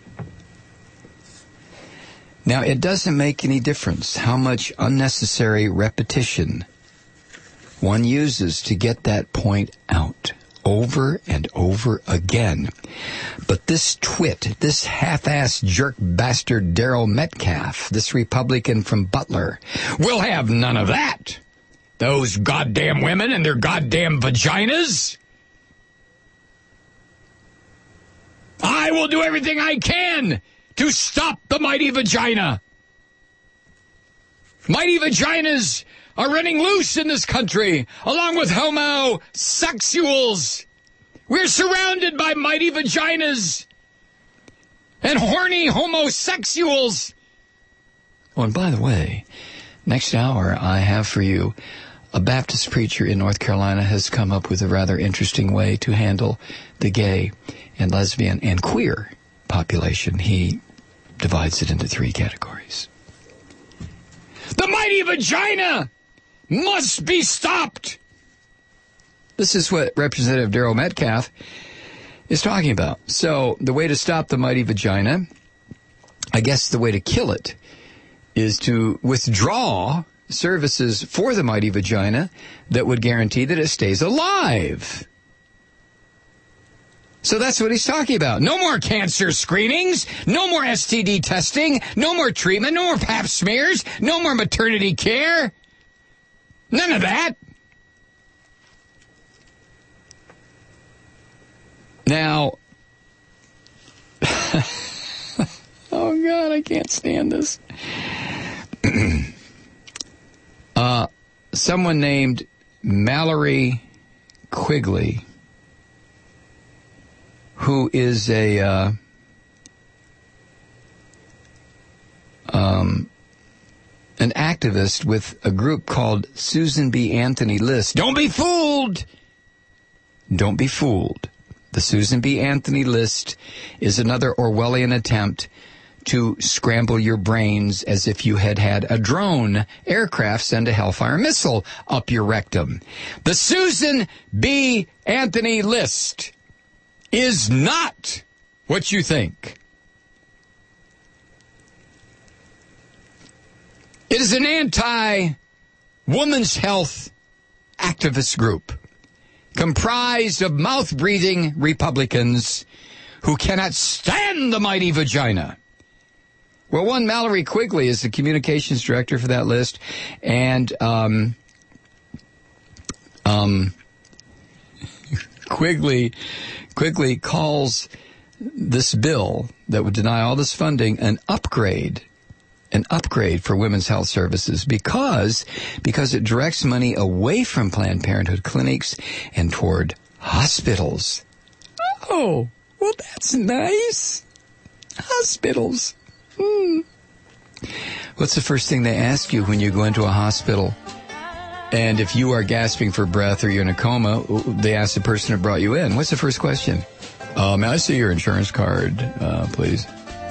S1: Now, it doesn't make any difference how much unnecessary repetition one uses to get that point out over and over again. But this twit, this half-assed jerk bastard Darrell Metcalf, this Republican from Butler, will have none of that. Those goddamn women and their goddamn vaginas. I will do everything I can to stop the mighty vagina. Mighty vaginas are running loose in this country, along with homosexuals. We're surrounded by mighty vaginas and horny homosexuals. Oh, and by the way, next hour I have for you a Baptist preacher in North Carolina has come up with a rather interesting way to handle the gay and lesbian and queer population. He divides it into 3 categories. The mighty vagina must be stopped. This is what Representative Daryl Metcalf is talking about. So the way to stop the mighty vagina, I guess the way to kill it, is to withdraw services for the mighty vagina that would guarantee that it stays alive. So that's what he's talking about. No more cancer screenings, no more STD testing, no more treatment, no more pap smears, no more maternity care. None of that. Now, oh God, I can't stand this. Someone named Mallory Quigley, who is an activist with a group called Susan B. Anthony List. Don't be fooled! Don't be fooled. The Susan B. Anthony List is another Orwellian attempt to scramble your brains as if you had had a drone aircraft send a Hellfire missile up your rectum. The Susan B. Anthony List is not what you think. It is an anti-women's health activist group comprised of mouth-breathing Republicans who cannot stand the mighty vagina. Well, one, Mallory Quigley is the communications director for that list, and Quigley calls this bill that would deny all this funding an upgrade for women's health services because it directs money away from Planned Parenthood clinics and toward hospitals. Oh, well, that's nice. Hospitals. What's the first thing they ask you when you go into a hospital? And if you are gasping for breath or you're in a coma, they ask the person that brought you in. What's the first question? May I see your insurance card, please?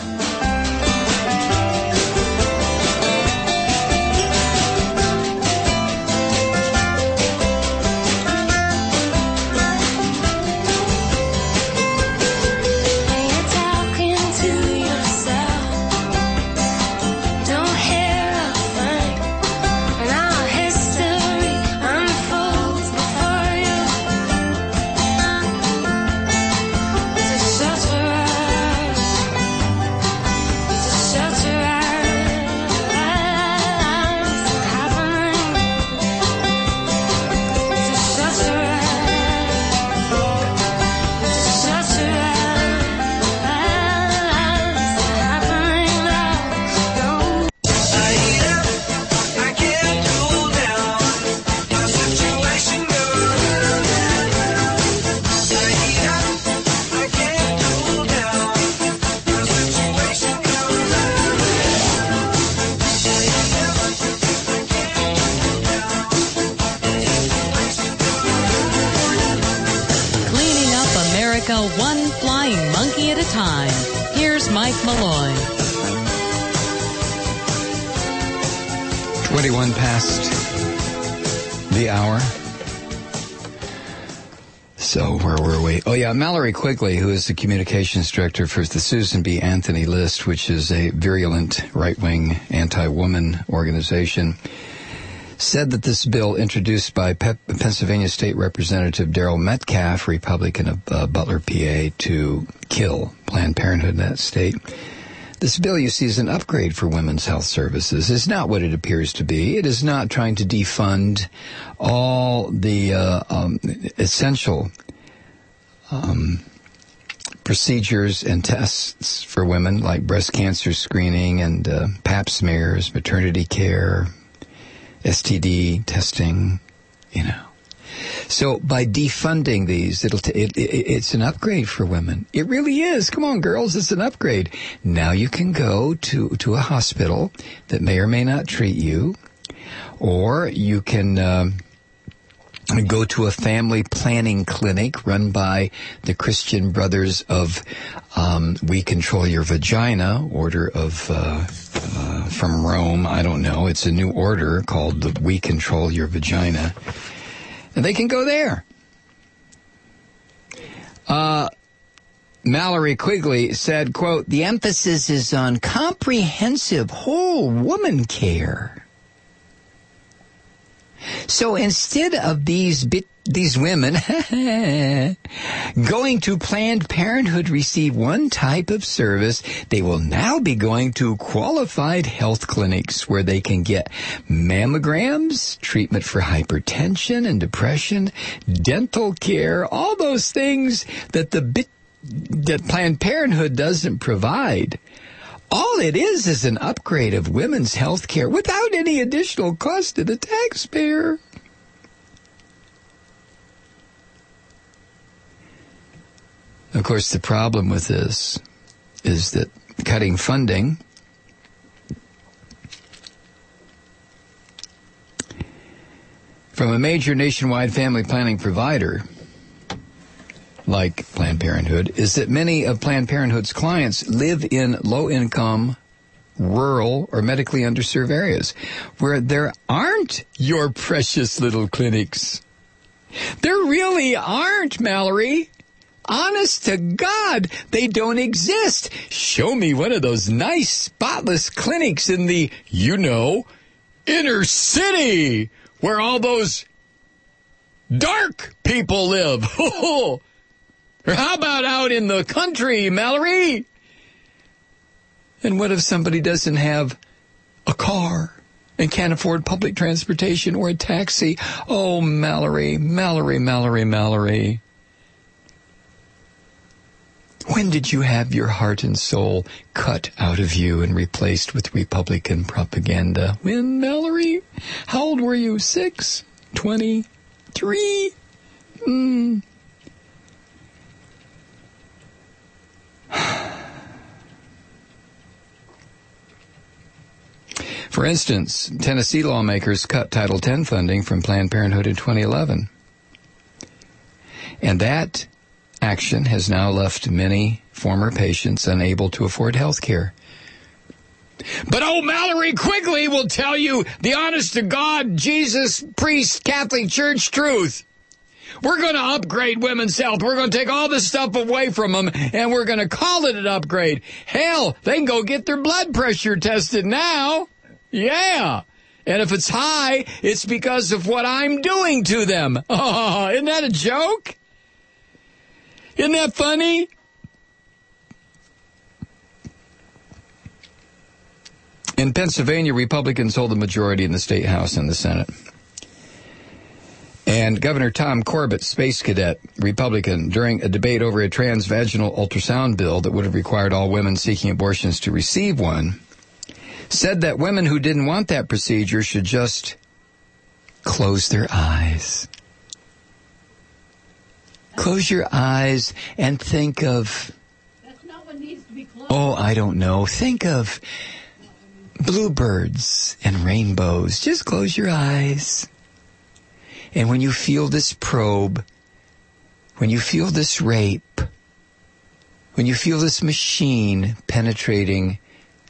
S2: One flying monkey at a time. Here's Mike Malloy.
S1: 21 past the hour. So where were we? Oh, yeah, Mallory Quigley, who is the communications director for the Susan B. Anthony List, which is a virulent right-wing anti-woman organization, said that this bill introduced by Pennsylvania State Representative Daryl Metcalf, Republican of Butler, PA, to kill Planned Parenthood in that state. This bill, you see, is an upgrade for women's health services. It's not what it appears to be. It is not trying to defund all the essential procedures and tests for women, like breast cancer screening and pap smears, maternity care, STD testing, you know. So by defunding these, it's an upgrade for women. It really is. Come on, girls, it's an upgrade. Now you can go to a hospital that may or may not treat you, or you can go to a family planning clinic run by the Christian Brothers of We Control Your Vagina, order of from Rome. I don't know. It's a new order called the We Control Your Vagina. And they can go there. Mallory Quigley said, quote, "The emphasis is on comprehensive whole woman care. So instead of these women going to Planned Parenthood receive one type of service, they will now be going to qualified health clinics where they can get mammograms, treatment for hypertension and depression, dental care, all those things that that Planned Parenthood doesn't provide. All it is an upgrade of women's health care without any additional cost to the taxpayer." Of course, the problem with this is that cutting funding from a major nationwide family planning provider like Planned Parenthood is that many of Planned Parenthood's clients live in low-income, rural, or medically underserved areas where there aren't your precious little clinics. There really aren't, Mallory. Honest to God, they don't exist. Show me one of those nice, spotless clinics in the, inner city where all those dark people live. Or how about out in the country, Mallory? And what if somebody doesn't have a car and can't afford public transportation or a taxi? Oh, Mallory. When did you have your heart and soul cut out of you and replaced with Republican propaganda? When, Mallory? How old were you? 6? 23? For instance, Tennessee lawmakers cut Title X funding from Planned Parenthood in 2011. And that action has now left many former patients unable to afford health care. But old Mallory Quigley will tell you the honest-to-God, Jesus, priest, Catholic Church truth. We're going to upgrade women's health. We're going to take all this stuff away from them, and we're going to call it an upgrade. Hell, they can go get their blood pressure tested now. Yeah. And if it's high, it's because of what I'm doing to them. Oh, isn't that a joke? Isn't that funny? In Pennsylvania, Republicans hold the majority in the State House and the Senate. And Governor Tom Corbett, space cadet, Republican, during a debate over a transvaginal ultrasound bill that would have required all women seeking abortions to receive one, said that women who didn't want that procedure should just close their eyes. Close your eyes and think of,
S4: that's not what needs to be closed.
S1: Oh, I don't know. Think of bluebirds and rainbows. Just close your eyes. And when you feel this probe, when you feel this rape, when you feel this machine penetrating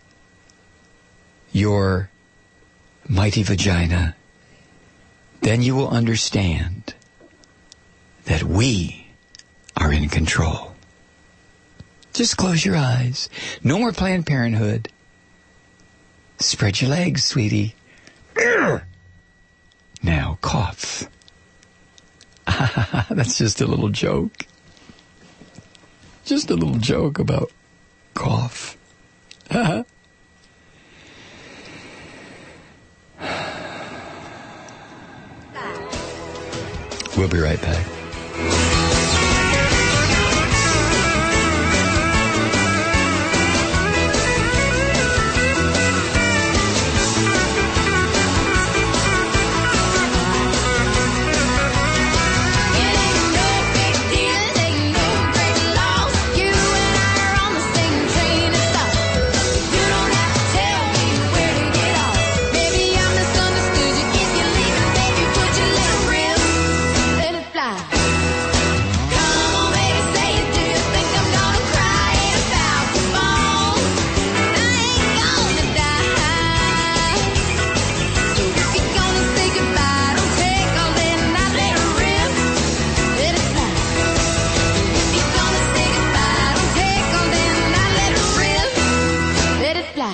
S1: your mighty vagina, then you will understand that we are in control. Just close your eyes. No more Planned Parenthood. Spread your legs, sweetie. Now cough. That's just a little joke. Just a little joke about cough. We'll be right back.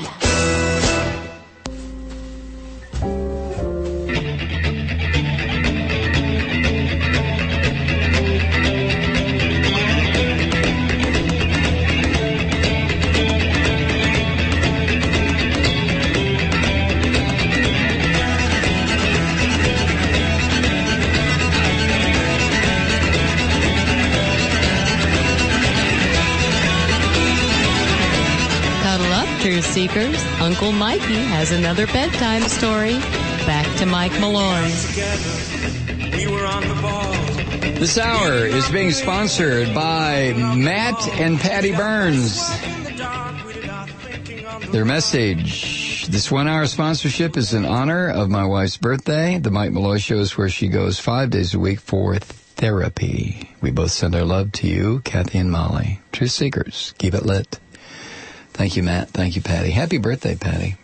S2: Truth Seekers, Uncle Mikey has another bedtime story. Back to Mike Malone.
S1: This hour is being sponsored by Matt and Patty Burns. Their message: this 1 hour sponsorship is in honor of my wife's birthday. The Mike Malloy Show is where she goes 5 days a week for therapy. We both send our love to you, Kathy and Molly. Truth Seekers, keep it lit. Thank you, Matt. Thank you, Patty. Happy birthday, Patty.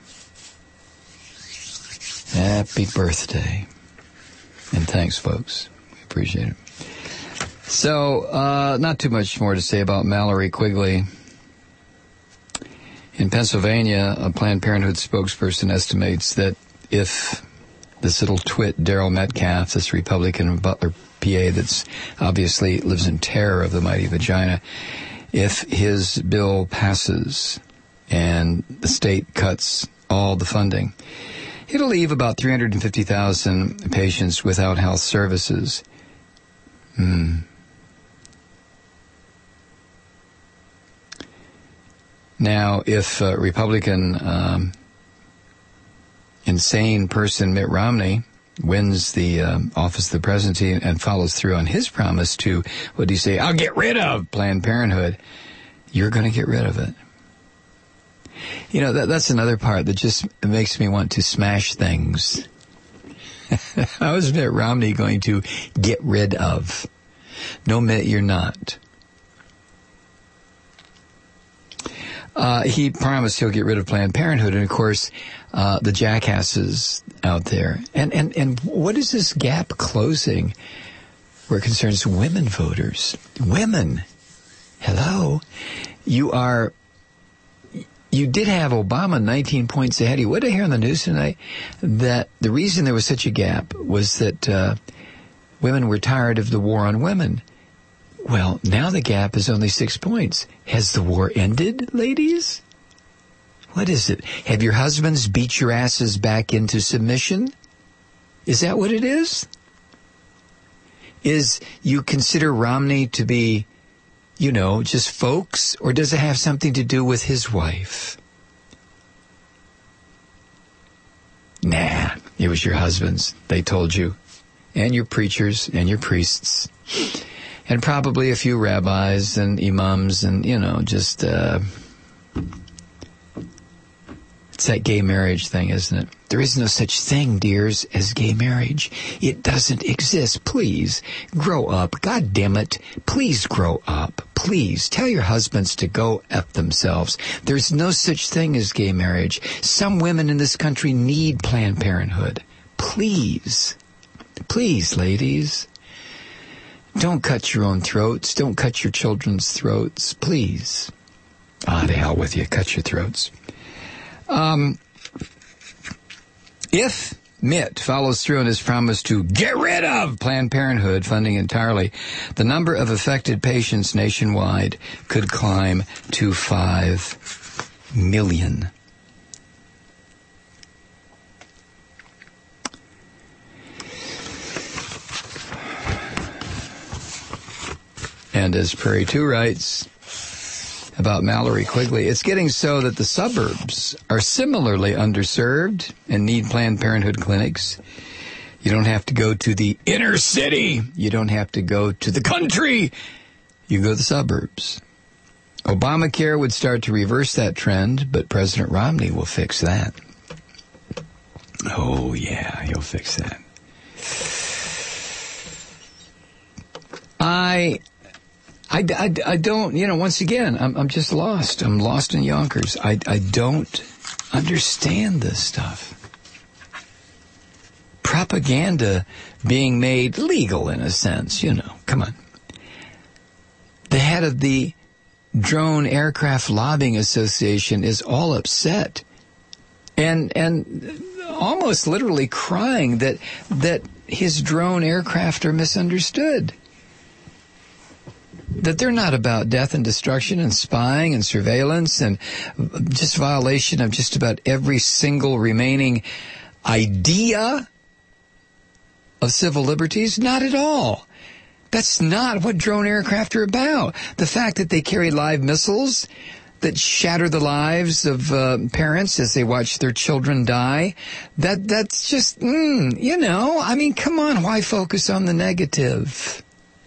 S1: Happy birthday. And thanks, folks. We appreciate it. So, not too much more to say about Mallory Quigley. In Pennsylvania, a Planned Parenthood spokesperson estimates that if this little twit, Daryl Metcalf, this Republican in Butler, PA, that's obviously lives in terror of the mighty vagina, if his bill passes and the state cuts all the funding, it'll leave about 350,000 patients without health services. Now, if Republican insane person Mitt Romney wins the office of the presidency and follows through on his promise to, what do you say, I'll get rid of Planned Parenthood, you're going to get rid of it. You know, that's another part that just makes me want to smash things. How is Mitt Romney going to get rid of? No, Mitt, you're not. He promised he'll get rid of Planned Parenthood, and of course, the jackasses out there. And what is this gap closing where it concerns women voters? Women. Hello. You did have Obama 19 points ahead of you. What did I hear on the news tonight? That the reason there was such a gap was that women were tired of the war on women. Well, now the gap is only 6 points. Has the war ended, ladies? What is it? Have your husbands beat your asses back into submission? Is that what it is? Is you consider Romney to be, you know, just folks, or does it have something to do with his wife? Nah, it was your husbands. They told you. And your preachers and your priests. And probably a few rabbis and imams and, you know, just, it's that gay marriage thing, isn't it? There is no such thing, dears, as gay marriage. It doesn't exist. Please, grow up. God damn it. Please grow up. Please, tell your husbands to go F themselves. There's no such thing as gay marriage. Some women in this country need Planned Parenthood. Please. Please, ladies. Don't cut your own throats. Don't cut your children's throats. Please. The hell with you. Cut your throats. If Mitt follows through on his promise to get rid of Planned Parenthood funding entirely, the number of affected patients nationwide could climb to 5 million. And as Prairie 2 writes about Mallory Quigley, it's getting so that the suburbs are similarly underserved and need Planned Parenthood clinics. You don't have to go to the inner city. You don't have to go to the country. You go to the suburbs. Obamacare would start to reverse that trend, but President Romney will fix that. Oh, yeah, he'll fix that. I don't, you know, once again, I'm just lost. I'm lost in Yonkers. I don't understand this stuff. Propaganda being made legal in a sense, you know, come on. The head of the Drone Aircraft Lobbying Association is all upset and almost literally crying that his drone aircraft are misunderstood. That they're not about death and destruction and spying and surveillance and just violation of just about every single remaining idea of civil liberties. Not at all. That's not what drone aircraft are about. The fact that they carry live missiles that shatter the lives of parents as they watch their children die, that's just, I mean, come on, why focus on the negative?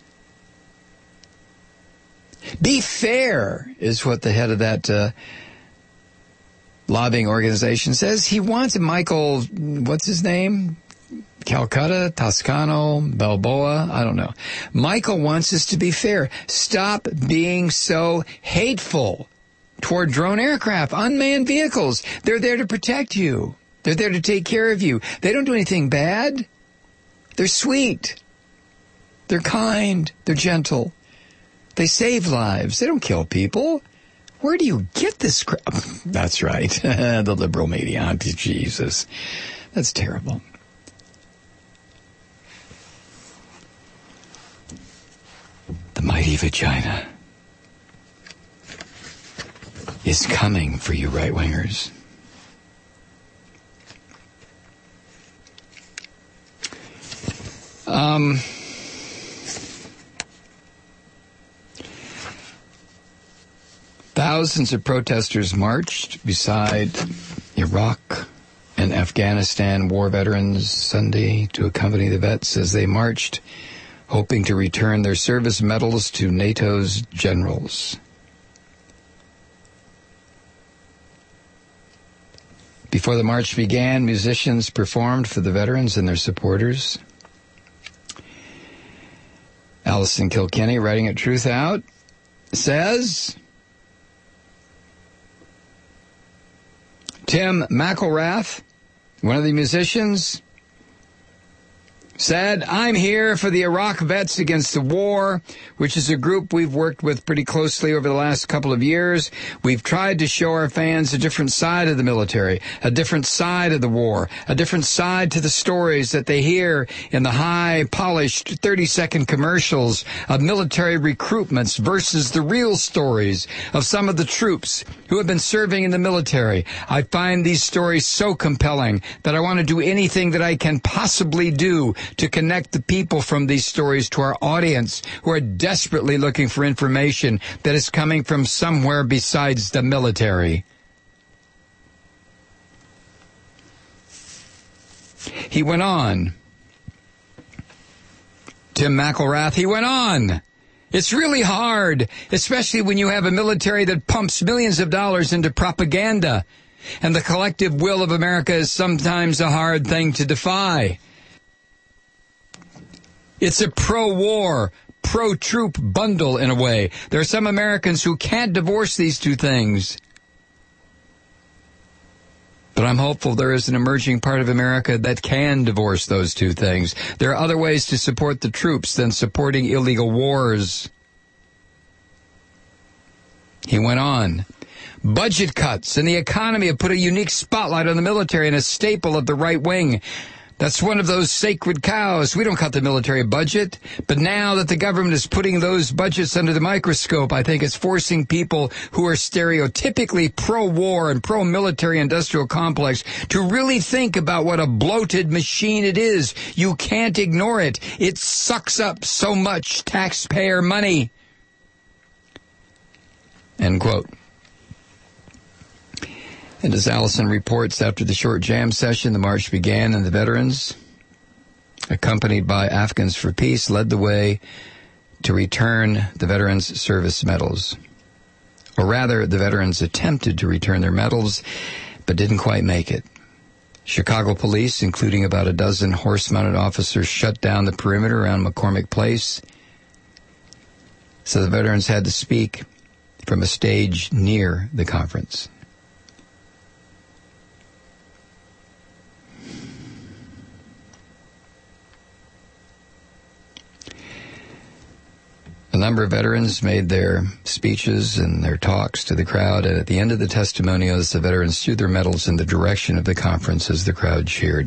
S1: Be fair is what the head of that lobbying organization says. He wants Michael, what's his name? Calcutta, Toscano, Balboa, I don't know. Michael wants us to be fair. Stop being so hateful toward drone aircraft, unmanned vehicles. They're there to protect you. They're there to take care of you. They don't do anything bad. They're sweet. They're kind. They're gentle. They save lives. They don't kill people. Where do you get this crap? That's right. The liberal media. Jesus. That's terrible. The mighty vagina is coming for you right-wingers. Thousands of protesters marched beside Iraq and Afghanistan war veterans Sunday to accompany the vets as they marched, hoping to return their service medals to NATO's generals. Before the march began, musicians performed for the veterans and their supporters. Alison Kilkenny, writing at Truth Out, says, Tim McElrath, one of the musicians, said, I'm here for the Iraq Vets Against the War, which is a group we've worked with pretty closely over the last couple of years. We've tried to show our fans a different side of the military, a different side of the war, a different side to the stories that they hear in the high-polished 30-second commercials of military recruitments versus the real stories of some of the troops who have been serving in the military. I find these stories so compelling that I want to do anything that I can possibly do to connect the people from these stories to our audience who are desperately looking for information that is coming from somewhere besides the military. He went on. Tim McElrath, he went on. It's really hard, especially when you have a military that pumps millions of dollars into propaganda, and the collective will of America is sometimes a hard thing to defy. It's a pro-war, pro-troop bundle in a way. There are some Americans who can't divorce these two things. But I'm hopeful there is an emerging part of America that can divorce those two things. There are other ways to support the troops than supporting illegal wars. He went on. Budget cuts and the economy have put a unique spotlight on the military and a staple of the right wing. That's one of those sacred cows. We don't cut the military budget. But now that the government is putting those budgets under the microscope, I think it's forcing people who are stereotypically pro-war and pro-military industrial complex to really think about what a bloated machine it is. You can't ignore it. It sucks up so much taxpayer money. End quote. And as Allison reports, after the short jam session, the march began, and the veterans, accompanied by Afghans for Peace, led the way to return the veterans' service medals. Or rather, the veterans attempted to return their medals, but didn't quite make it. Chicago police, including about a dozen horse-mounted officers, shut down the perimeter around McCormick Place, so the veterans had to speak from a stage near the conference. number of veterans made their speeches and their talks to the crowd, and at the end of the testimonials, the veterans threw their medals in the direction of the conference as the crowd cheered.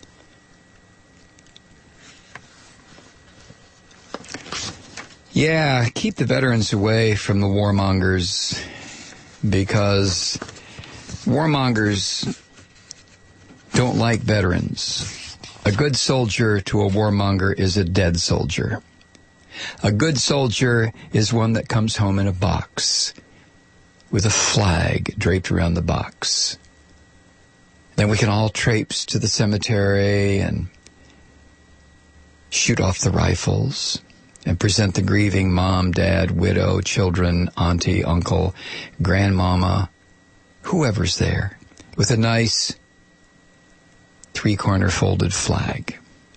S1: Yeah, keep the veterans away from the warmongers, because warmongers don't like veterans. A good soldier to a warmonger is a dead soldier. A good soldier is one that comes home in a box with a flag draped around the box. Then we can all traipse to the cemetery and shoot off the rifles and present the grieving mom, dad, widow, children, auntie, uncle, grandmama, whoever's there, with a nice three-corner folded flag.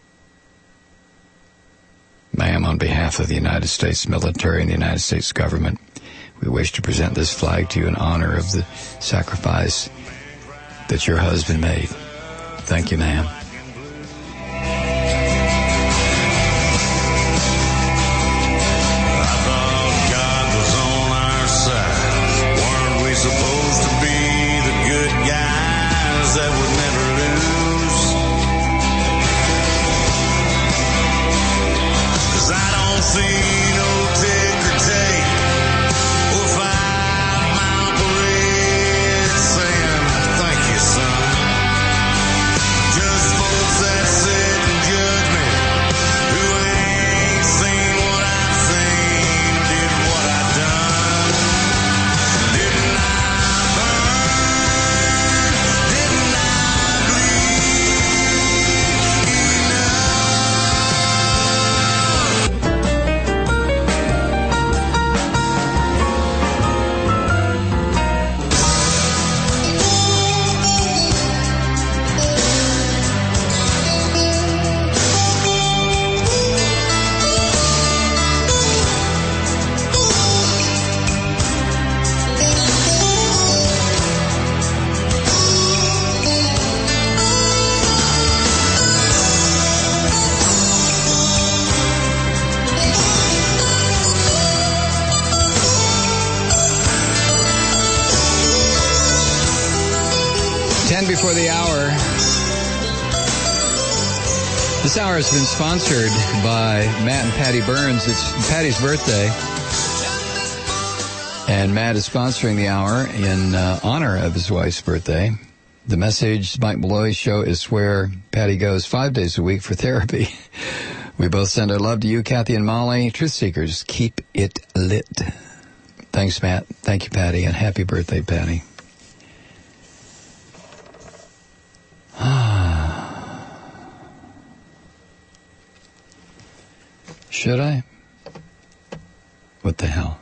S1: Ma'am, on behalf of the United States military and the United States government, we wish to present this flag to you in honor of the sacrifice that your husband made. Thank you, ma'am. Before the hour. This hour has been sponsored by Matt and Patty Burns. It's Patty's birthday, and Matt is sponsoring the hour in honor of his wife's birthday. The message, Mike Malloy's show, is where Patty goes 5 days a week for therapy. We both send our love to you, Kathy and Molly. Truth Seekers, keep it lit. Thanks, Matt. Thank you, Patty, and happy birthday, Patty. Should I? What the hell?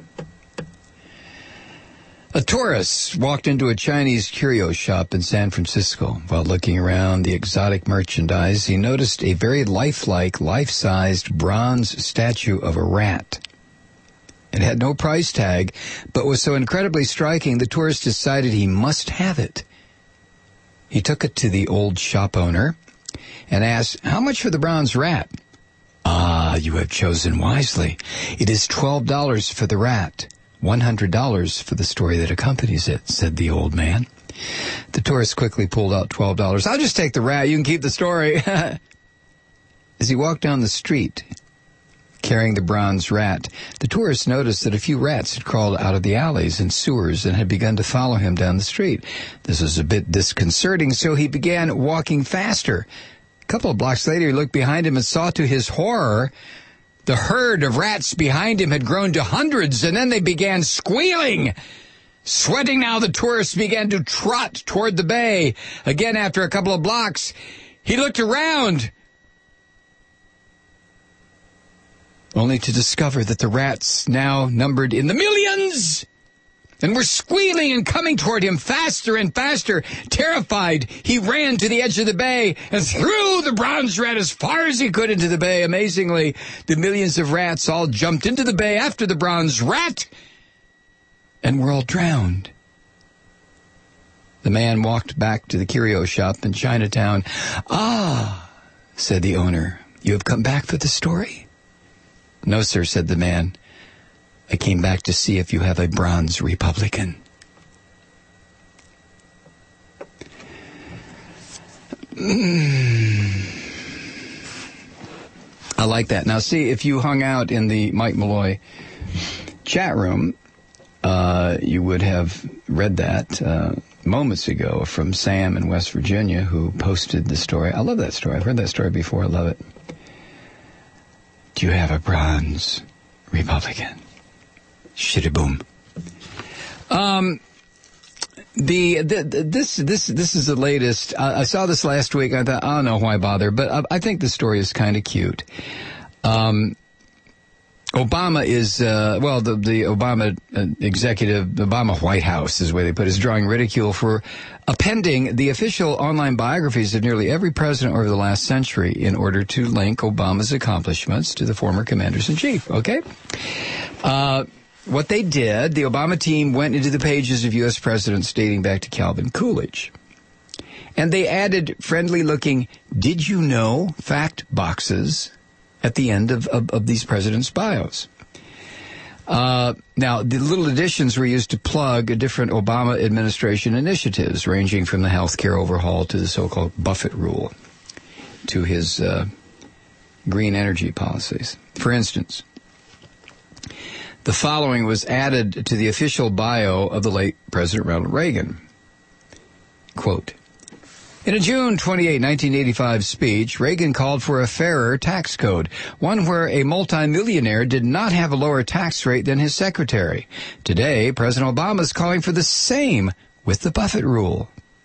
S1: A tourist walked into a Chinese curio shop in San Francisco. While looking around the exotic merchandise, he noticed a very lifelike, life-sized bronze statue of a rat. It had no price tag, but was so incredibly striking, the tourist decided he must have it. He took it to the old shop owner and asked, "How much for the bronze rat?" "Ah, you have chosen wisely. It is $12 for the rat, $100 for the story that accompanies it," said the old man. The tourist quickly pulled out $12. "I'll just take the rat. You can keep the story." As he walked down the street, carrying the bronze rat, the tourist noticed that a few rats had crawled out of the alleys and sewers and had begun to follow him down the street. This was a bit disconcerting, so he began walking faster. A couple of blocks later, he looked behind him and saw to his horror the herd of rats behind him had grown to hundreds, and then they began squealing. Sweating now, the tourist began to trot toward the bay. Again, after a couple of blocks, he looked around, only to discover that the rats now numbered in the millions and were squealing and coming toward him faster and faster. Terrified, he ran to the edge of the bay and threw the bronze rat as far as he could into the bay. Amazingly, the millions of rats all jumped into the bay after the bronze rat and were all drowned. The man walked back to the curio shop in Chinatown. "Ah," said the owner, "you have come back for the story?" "No, sir," said the man. I came back to see if you have a bronze Republican. I like that. Now, see, if you hung out in the Mike Malloy chat room, you would have read that moments ago from Sam in West Virginia, who posted the story. I love that story. I've heard that story before. I love it. Do you have a bronze Republican? Shitty-boom. This is the latest. I saw this last week. I thought, I don't know why bother, but I think the story is kind of cute. Obama is, the Obama executive, Obama White House is the way they put it, is drawing ridicule for appending the official online biographies of nearly every president over the last century in order to link Obama's accomplishments to the former commanders-in-chief, okay? What they did, the Obama team went into the pages of U.S. presidents dating back to Calvin Coolidge. And they added friendly-looking, did you know fact boxes at the end of these presidents' bios. Now, the little additions were used to plug different Obama administration initiatives, ranging from the health care overhaul to the so-called Buffett rule, to his green energy policies. For instance, the following was added to the official bio of the late President Ronald Reagan. Quote, in a June 28, 1985 speech, Reagan called for a fairer tax code, one where a multimillionaire did not have a lower tax rate than his secretary. Today, President Obama is calling for the same with the Buffett rule.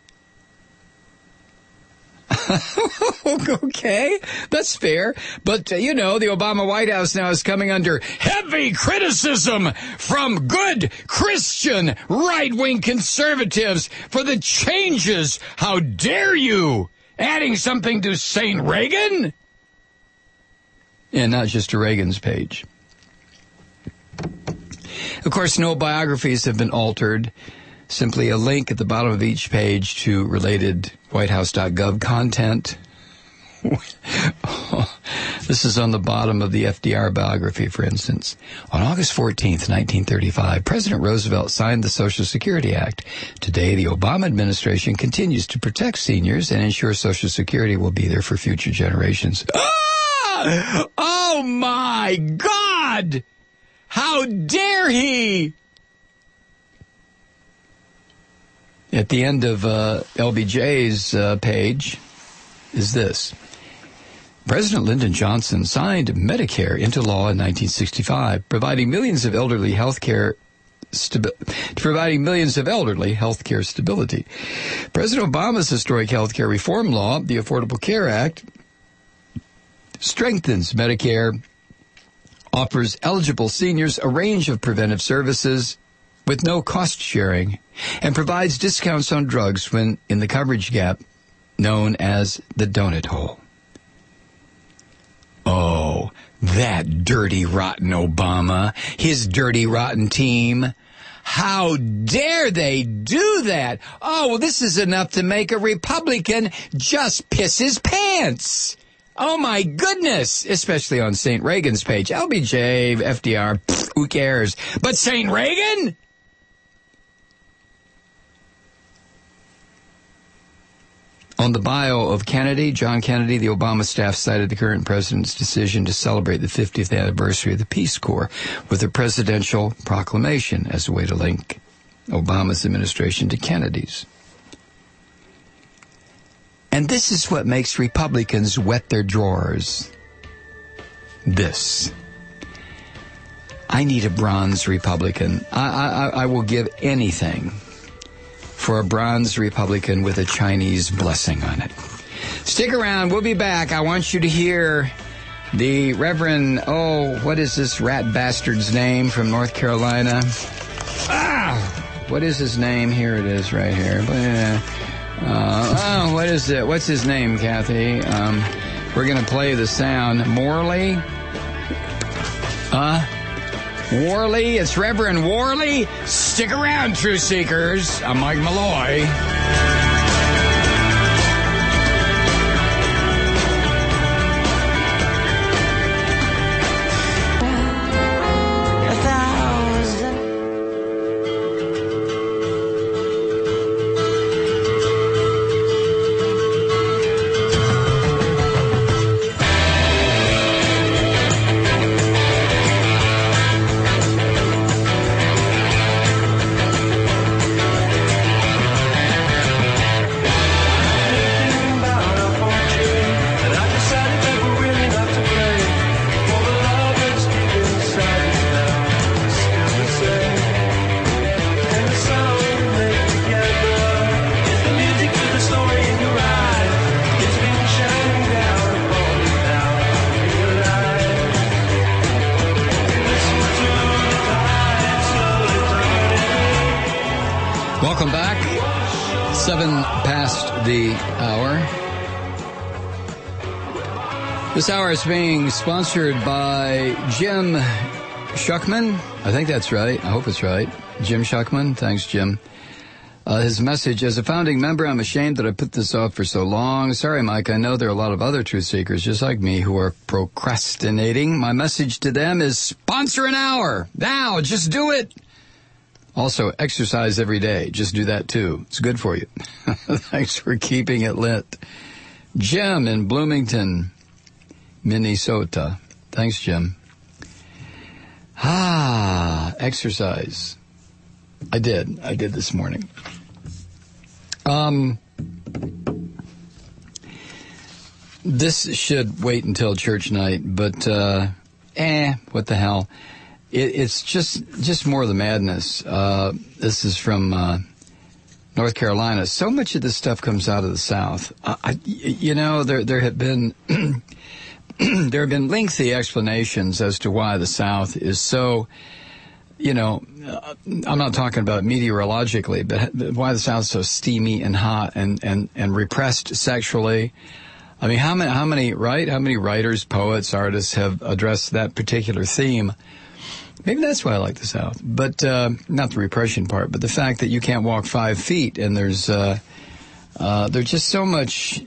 S1: Okay, that's fair. But, the Obama White House now is coming under heavy criticism from good Christian right-wing conservatives for the changes. How dare you? Adding something to St. Reagan? And not just to Reagan's page. Of course, no biographies have been altered. Simply a link at the bottom of each page to related whitehouse.gov content. This is on the bottom of the FDR biography, for instance. On August 14th, 1935, President Roosevelt signed the Social Security Act. Today, the Obama administration continues to protect seniors and ensure Social Security will be there for future generations. Ah! Oh, my God! How dare he! At the end of LBJ's page is this. President Lyndon Johnson signed Medicare into law in 1965, providing millions of elderly health care stability. President Obama's historic health care reform law, the Affordable Care Act, strengthens Medicare, offers eligible seniors a range of preventive services with no cost sharing, and provides discounts on drugs when in the coverage gap known as the donut hole. Oh, that dirty, rotten Obama, his dirty, rotten team. How dare they do that? Oh, well, this is enough to make a Republican just piss his pants. Oh, my goodness, especially on St. Reagan's page. LBJ, FDR, who cares? But St. Reagan? On the bio of Kennedy, John Kennedy, the Obama staff cited the current president's decision to celebrate the 50th anniversary of the Peace Corps with a presidential proclamation as a way to link Obama's administration to Kennedy's. And this is what makes Republicans wet their drawers. This. I need a bronze Republican. I will give anything for a bronze Republican with a Chinese blessing on it. Stick around. We'll be back. I want you to hear the Reverend, what is this rat bastard's name from North Carolina? What is his name? Here it is right here. What is it? What's his name, Kathy? We're going to play the sound. Morley? Worley? It's Reverend Worley? Stick around, Truth Seekers. I'm Mike Malloy. the hour. This hour is being sponsored by Jim Schuckman. I think that's right. I hope it's right. Jim Schuckman. Thanks, Jim. His message, as a founding member, I'm ashamed that I put this off for so long. Sorry, Mike, I know there are a lot of other truth seekers just like me who are procrastinating. My message to them is sponsor an hour. Now, just do it. Also, exercise every day. Just do that, too. It's good for you. Thanks for keeping it lit. Jim in Bloomington, Minnesota. Thanks, Jim. Exercise. I did this morning. This should wait until church night, but, what the hell. It's just more of the madness. This is from, North Carolina. So much of this stuff comes out of the South. There have been, there have been lengthy explanations as to why the South is so, I'm not talking about meteorologically, but why the South is so steamy and hot and repressed sexually. I mean, how many writers, poets, artists have addressed that particular theme? Maybe that's why I like the South, but not the repression part, but the fact that you can't walk 5 feet and there's just so much.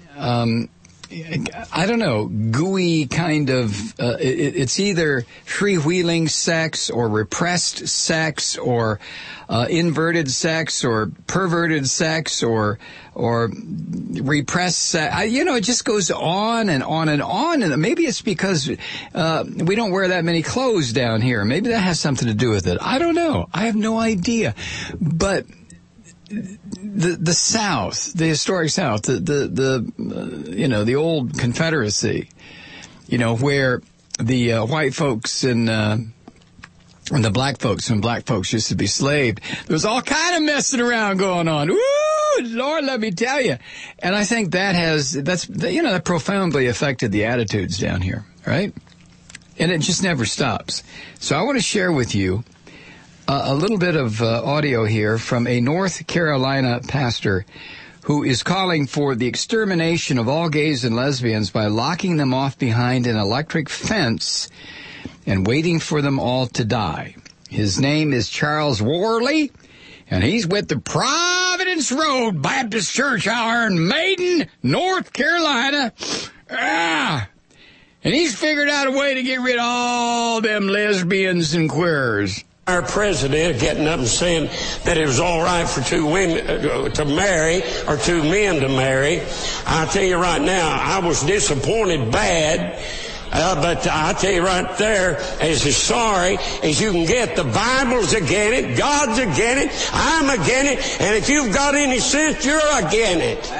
S1: I don't know, gooey kind of, it's either freewheeling sex or repressed sex or inverted sex or perverted sex or repressed sex. It just goes on and on and on. And maybe it's because we don't wear that many clothes down here. Maybe that has something to do with it. I don't know. I have no idea. But the South, the historic South, the old Confederacy, where the white folks and the black folks, when black folks used to be slaved, there was all kind of messing around going on. Woo! Lord, let me tell you. And I think that profoundly affected the attitudes down here, right? And it just never stops. So I want to share with you a little bit of audio here from a North Carolina pastor who is calling for the extermination of all gays and lesbians by locking them off behind an electric fence and waiting for them all to die. His name is Charles Worley, and he's with the Providence Road Baptist Church out in Maiden, North Carolina. And he's figured out a way to get rid of all them lesbians and queers.
S5: Our president getting up and saying that it was all right for two women to marry or two men to marry. I'll tell you right now, I was disappointed bad. But I tell you right there, as sorry as you can get, the Bible's against it, God's against it, I'm against it, and if you've got any sense, you're against it.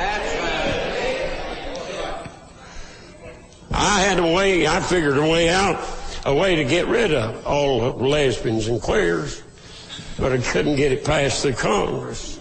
S5: I figured a way out. A way to get rid of all the lesbians and queers, but I couldn't get it past the Congress.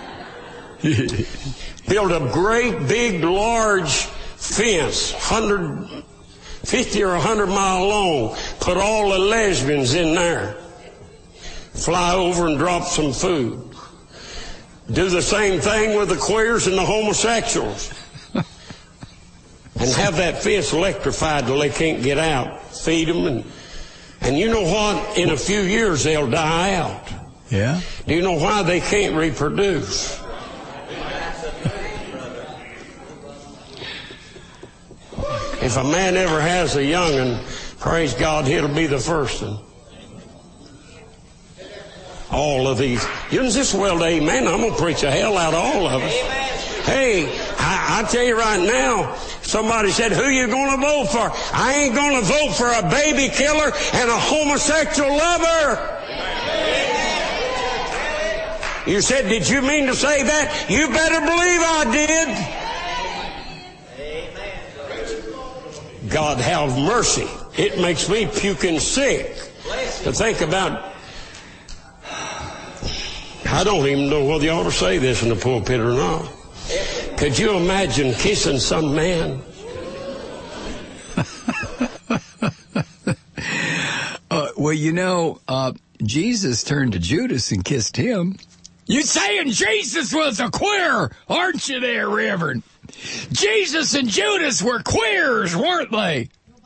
S5: Built a great big large fence, 150 or 100 mile long, put all the lesbians in there, fly over and drop some food. Do the same thing with the queers and the homosexuals. And have that fence electrified till they can't get out. Feed them, and you know what? In a few years they'll die out.
S1: Yeah.
S5: Do you know why they can't reproduce? If a man ever has a young'un, praise God, he'll be the first one. All of these. You just well, amen. I'm gonna preach the hell out of all of us. Hey, I tell you right now. Somebody said, who you going to vote for? I ain't going to vote for a baby killer and a homosexual lover. You said, did you mean to say that? You better believe I did. God have mercy. It makes me puking sick to think about. I don't even know whether you ought to say this in the pulpit or not. Could you imagine kissing some man?
S1: Well, Jesus turned to Judas and kissed him. You saying Jesus was a queer, aren't you there, Reverend? Jesus and Judas were queers, weren't they?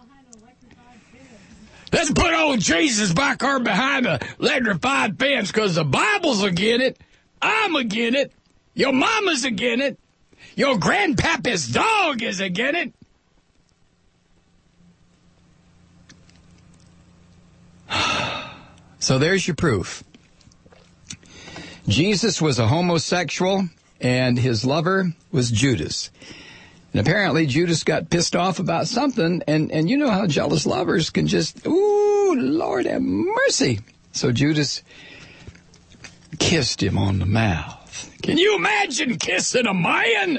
S1: Let's put old Jesus back on behind the electrified fence, because the Bible's against it. I'm against it. Your mama's against it. Your grandpappy's dog is against it. So there's your proof. Jesus was a homosexual, and his lover was Judas. And apparently Judas got pissed off about something, and you know how jealous lovers can just, ooh, Lord have mercy. So Judas kissed him on the mouth. Can you imagine kissing a man?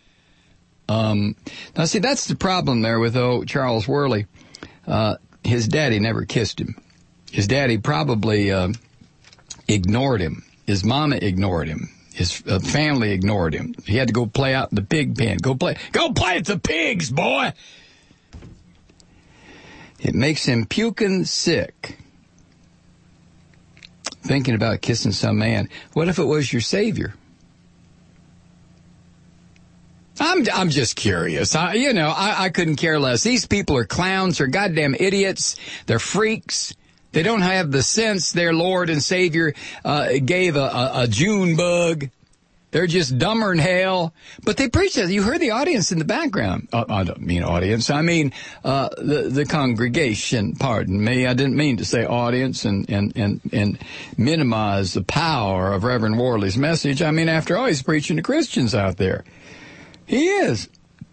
S1: Now, see, that's the problem there with Charles Worley. His daddy never kissed him. His daddy probably ignored him. His mama ignored him. His family ignored him. He had to go play out in the pig pen. Go play with the pigs, boy. It makes him puking sick. Thinking about kissing some man. What if it was your Savior? I'm just curious. I couldn't care less. These people are clowns. They're goddamn idiots. They're freaks. They don't have the sense their Lord and Savior gave a June bug. They're just dumber than hell. But they preach that. You heard the audience in the background. I don't mean audience. I mean the congregation. Pardon me. I didn't mean to say audience and minimize the power of Reverend Worley's message. I mean, after all, he's preaching to Christians out there. He is.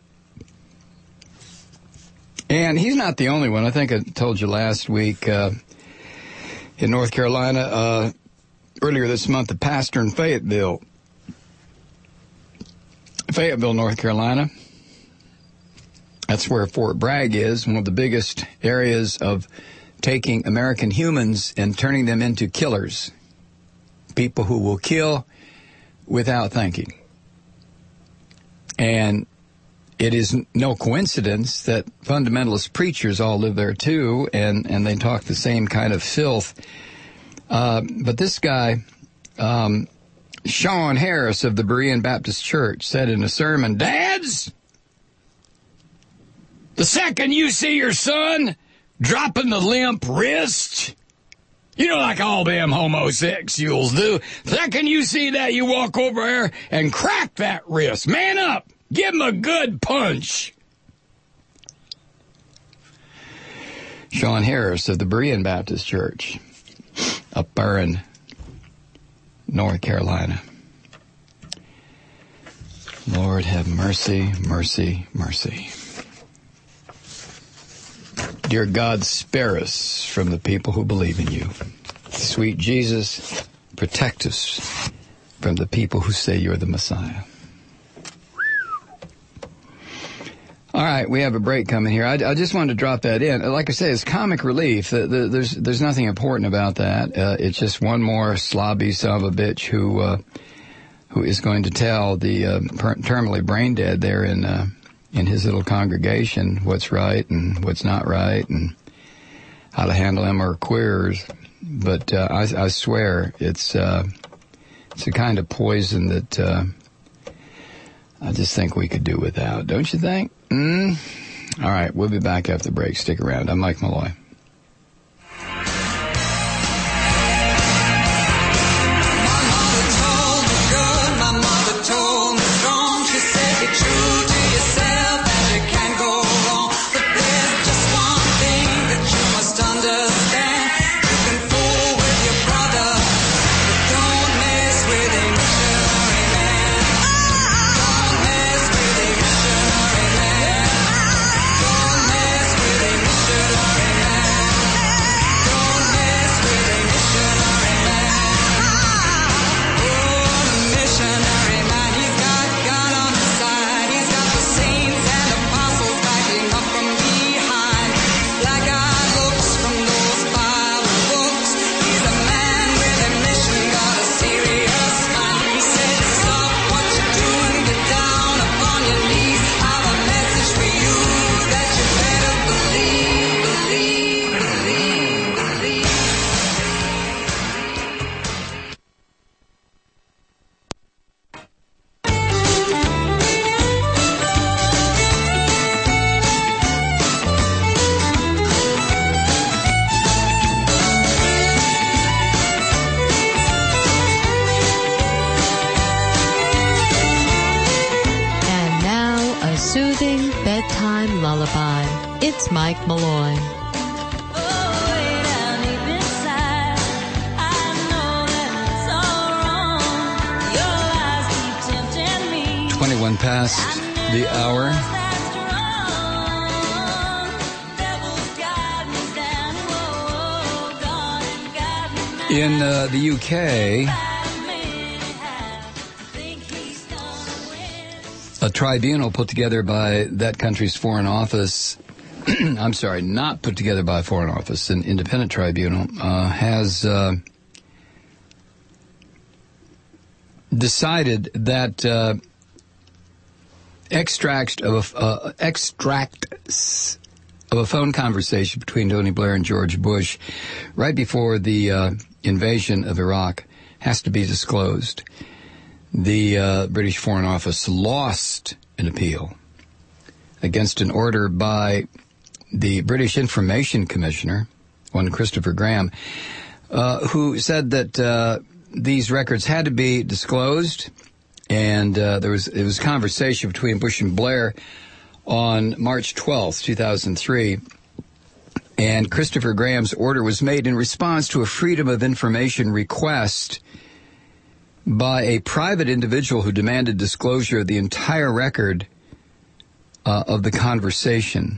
S1: And he's not the only one. I think I told you last week in North Carolina, earlier this month, the pastor in Fayetteville, North Carolina. That's where Fort Bragg is, one of the biggest areas of taking American humans and turning them into killers. People who will kill without thinking. And it is no coincidence that fundamentalist preachers all live there too, and they talk the same kind of filth. But this guy, Sean Harris of the Berean Baptist Church, said in a sermon, "Dads, the second you see your son dropping the limp wrist, like all them homosexuals do, the second you see that, you walk over there and crack that wrist. Man up. Give him a good punch." Sean Harris of the Berean Baptist Church up there in North Carolina. Lord have mercy, mercy, mercy. Dear God, spare us from the people who believe in you. Sweet Jesus, protect us from the people who say you're the Messiah. All right, we have a break coming here. I just wanted to drop that in. Like I say, it's comic relief. There's nothing important about that. It's just one more slobby son of a bitch who is going to tell the terminally brain dead there in his little congregation what's right and what's not right and how to handle them or queers. But I swear it's a kind of poison that I just think we could do without. Don't you think? All right, we'll be back after the break. Stick around. I'm Mike Malloy.
S6: Missionary man.
S2: soothing bedtime lullaby. It's Mike Malloy.
S1: 21 past the hour. In the UK, a tribunal put together by that country's foreign office, I'm sorry, not put together by a foreign office, an independent tribunal, has decided that extracts of a phone conversation between Tony Blair and George Bush right before the invasion of Iraq has to be disclosed. The British Foreign Office lost an appeal against an order by the British Information Commissioner, one Christopher Graham, who said that these records had to be disclosed, and it was a conversation between Bush and Blair on March 12th, 2003, and Christopher Graham's order was made in response to a Freedom of Information request by a private individual who demanded disclosure of the entire record of the conversation.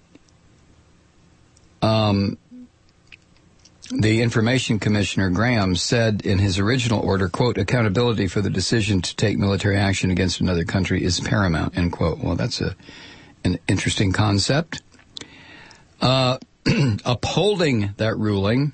S1: The Information Commissioner, Graham, said in his original order, quote, accountability for the decision to take military action against another country is paramount, end quote. Well, that's an interesting concept. Upholding that ruling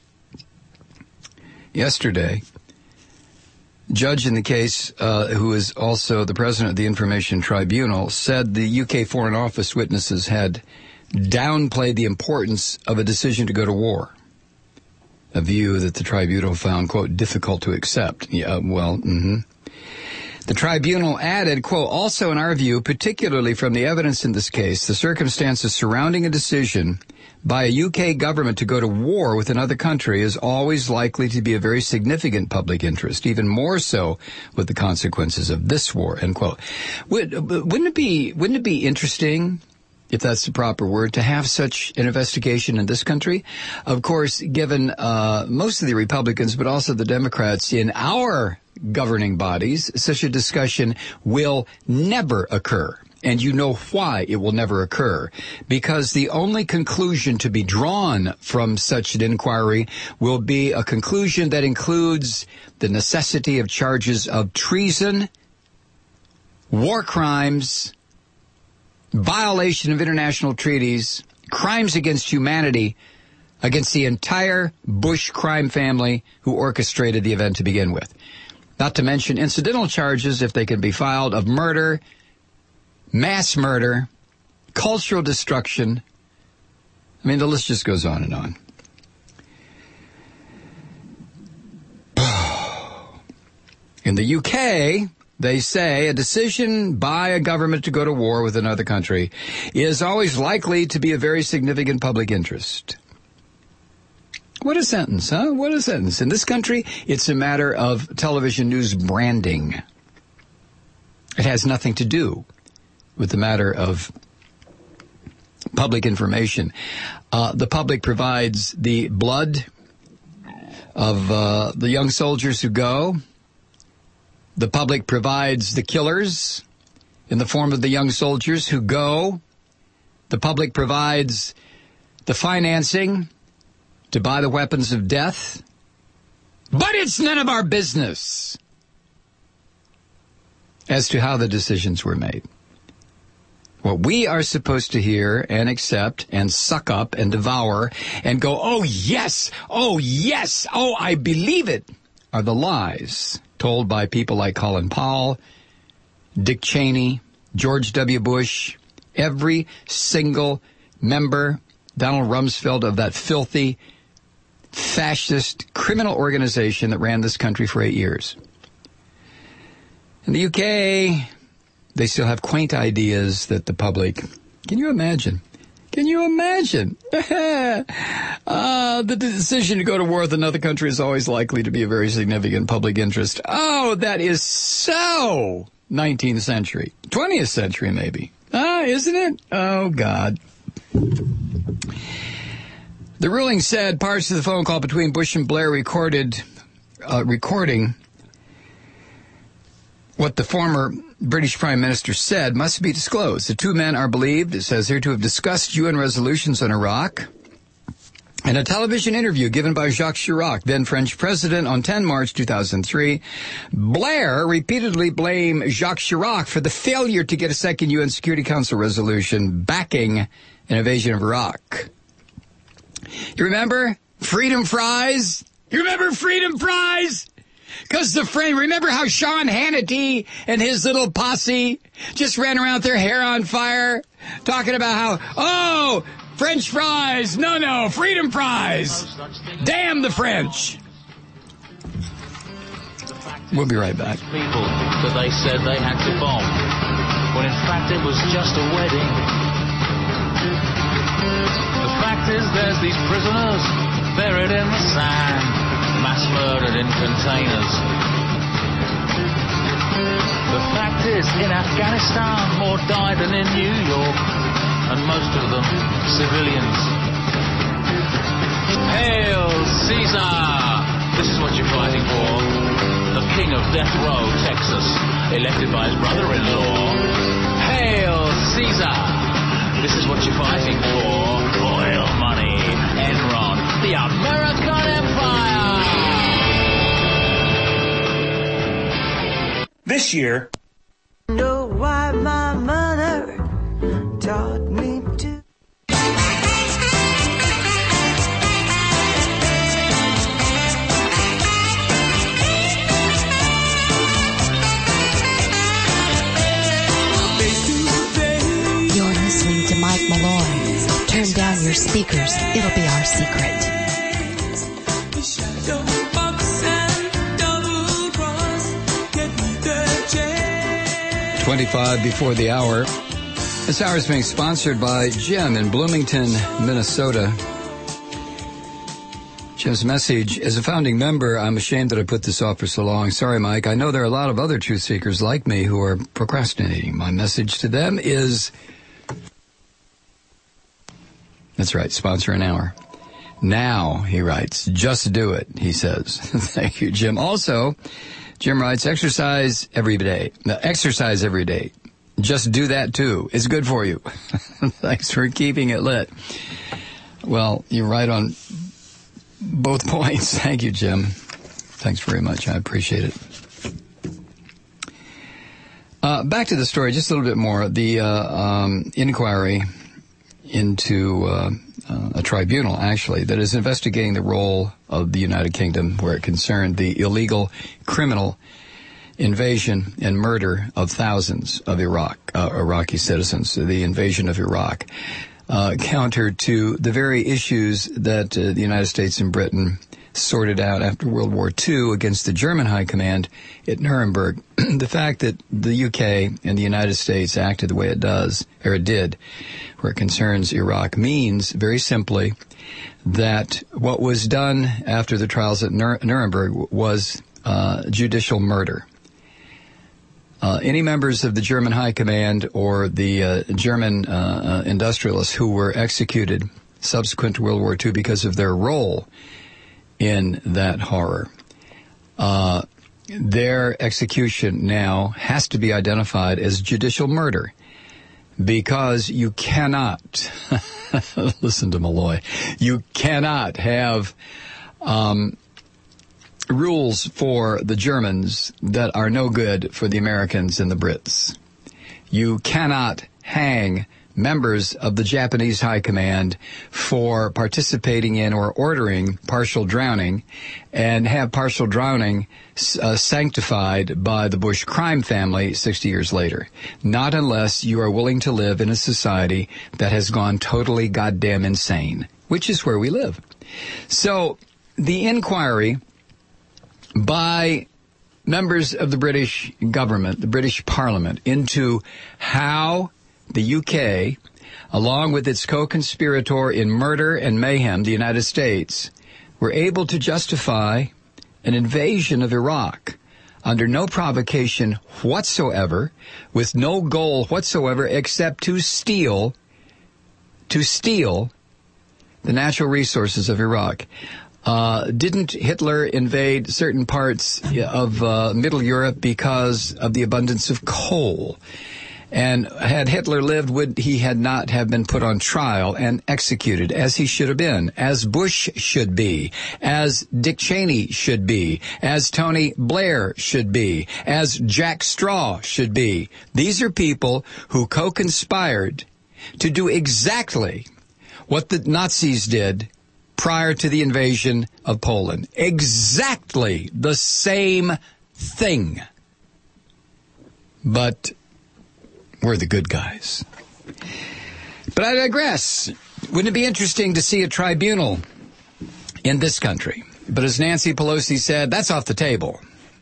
S1: yesterday, judge in the case, who is also the president of the Information Tribunal, said the UK Foreign Office witnesses had downplayed the importance of a decision to go to war, a view that the tribunal found, quote, difficult to accept. Yeah, well, The tribunal added, quote, also in our view, particularly from the evidence in this case, the circumstances surrounding a decision by a UK government to go to war with another country is always likely to be a very significant public interest, even more so with the consequences of this war, end quote. Wouldn't it be interesting, if that's the proper word, to have such an investigation in this country? Of course, given most of the Republicans, but also the Democrats in our governing bodies, such a discussion will never occur. And you know why it will never occur. Because the only conclusion to be drawn from such an inquiry will be a conclusion that includes the necessity of charges of treason, war crimes, violation of international treaties, crimes against humanity, against the entire Bush crime family who orchestrated the event to begin with. Not to mention incidental charges, if they can be filed, of murder, mass murder, cultural destruction. I mean, the list just goes on and on. In the UK, they say a decision by a government to go to war with another country is always likely to be a very significant public interest. What a sentence, huh? What a sentence. In this country, it's a matter of television news branding. It has nothing to do with the matter of public information. The public provides the blood of the young soldiers who go. The public provides the killers in the form of the young soldiers who go. The public provides the financing to buy the weapons of death. But it's none of our business as to how the decisions were made. What we are supposed to hear and accept and suck up and devour and go, oh, yes, oh, I believe it, are the lies told by people like Colin Powell, Dick Cheney, George W. Bush, every single member, Donald Rumsfeld, of that filthy, fascist, criminal organization that ran this country for 8 years. In the UK, they still have quaint ideas that the public... Can you imagine? The decision to go to war with another country is always likely to be a very significant public interest. Oh, that is so 19th century. 20th century, maybe. Isn't it? Oh, God. The ruling said parts of the phone call between Bush and Blair recording what the former British Prime Minister said must be disclosed. The two men are believed, it says here, to have discussed UN resolutions on Iraq. In a television interview given by Jacques Chirac, then French president, on 10 March 2003, Blair repeatedly blamed Jacques Chirac for the failure to get a second UN Security Council resolution backing an invasion of Iraq. You remember Freedom Fries? You remember Freedom Fries? Because remember how Sean Hannity and his little posse just ran around with their hair on fire, talking about how, French fries, no, Freedom Fries. Damn the French. We'll be right back.
S6: People that they said they had to bomb, when in fact it was just a wedding. The fact is there's these prisoners buried in the sand, mass murdered in containers. The fact is, in Afghanistan, more died than in New York, and most of them civilians. Hail Caesar! This is what you're fighting for. The king of death row, Texas, elected by his brother-in-law. Hail Caesar! This is what you're fighting for. Oil money, Enron, the American Empire!
S7: This year...
S3: Know why my mother taught me to.
S2: You're listening to Mike Malloy. Turn down your speakers. It'll be our secret.
S1: 25 before the hour. This hour is being sponsored by Jim in Bloomington, Minnesota. Jim's message: as a founding member, I'm ashamed that I put this off for so long. Sorry, Mike. I know there are a lot of other truth seekers like me who are procrastinating. My message to them is, that's right, sponsor an hour. Now, he writes, just do it, he says. Thank you, Jim. Also, Jim writes, exercise every day. Exercise every day. Just do that, too. It's good for you. Thanks for keeping it lit. Well, you're right on both points. Thank you, Jim. Thanks very much. I appreciate it. Back to the story, just a little bit more. The inquiry into a tribunal, actually, that is investigating the role of the United Kingdom where it concerned the illegal criminal invasion and murder of thousands of Iraqi citizens, the invasion of Iraq, counter to the very issues that the United States and Britain sorted out after World War II against the German High Command at Nuremberg. The fact that the UK and the United States acted the way it did, where it concerns Iraq, means very simply that what was done after the trials at Nuremberg was judicial murder. Any members of the German High Command or the German industrialists who were executed subsequent to World War II because of their role in that horror, their execution now has to be identified as judicial murder, because you cannot, listen to Malloy, you cannot have rules for the Germans that are no good for the Americans and the Brits. You cannot hang members of the Japanese High Command for participating in or ordering partial drowning and have partial drowning sanctified by the Bush crime family 60 years later. Not unless you are willing to live in a society that has gone totally goddamn insane, which is where we live. So the inquiry by members of the British government, the British Parliament, into how the UK, along with its co-conspirator in murder and mayhem, the United States, were able to justify an invasion of Iraq under no provocation whatsoever, with no goal whatsoever except to steal the natural resources of Iraq. Didn't Hitler invade certain parts of Middle Europe because of the abundance of coal? And had Hitler lived, would he had not have been put on trial and executed, as he should have been, as Bush should be, as Dick Cheney should be, as Tony Blair should be, as Jack Straw should be. These are people who co-conspired to do exactly what the Nazis did prior to the invasion of Poland. Exactly the same thing. But we're the good guys. But I digress. Wouldn't it be interesting to see a tribunal in this country? But as Nancy Pelosi said, that's off the table.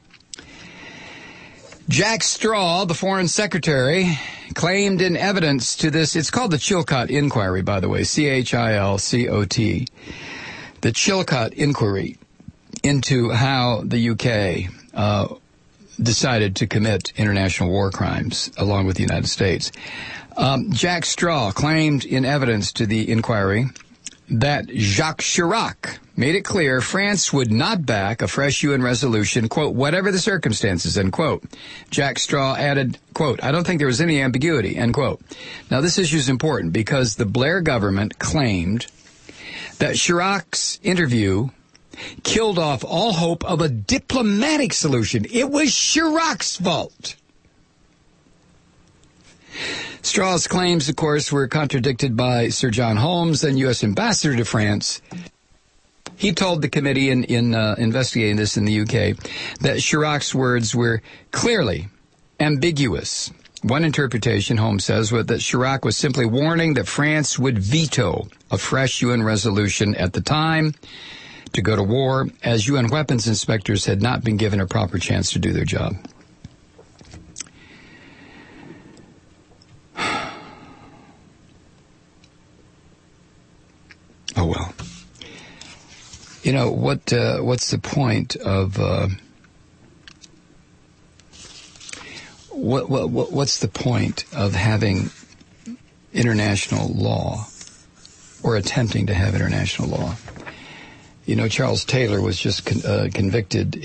S1: Jack Straw, the foreign secretary, claimed in evidence to this, it's called the Chilcot Inquiry, by the way, Chilcot, the Chilcot Inquiry into how the UK decided to commit international war crimes along with the United States. Jack Straw claimed in evidence to the inquiry that Jacques Chirac made it clear France would not back a fresh UN resolution, quote, whatever the circumstances, end quote. Jack Straw added, quote, I don't think there was any ambiguity, end quote. Now, this issue is important because the Blair government claimed that Chirac's interview killed off all hope of a diplomatic solution. It was Chirac's fault. Straw's claims, of course, were contradicted by Sir John Holmes, then U.S. ambassador to France. He told the committee in investigating this in the UK that Chirac's words were clearly ambiguous. One interpretation, Holmes says, was that Chirac was simply warning that France would veto a fresh UN resolution at the time to go to war, as UN weapons inspectors had not been given a proper chance to do their job. Oh, well. You know, what's the point of, what's the point of having international law or attempting to have international law? You know, Charles Taylor was just convicted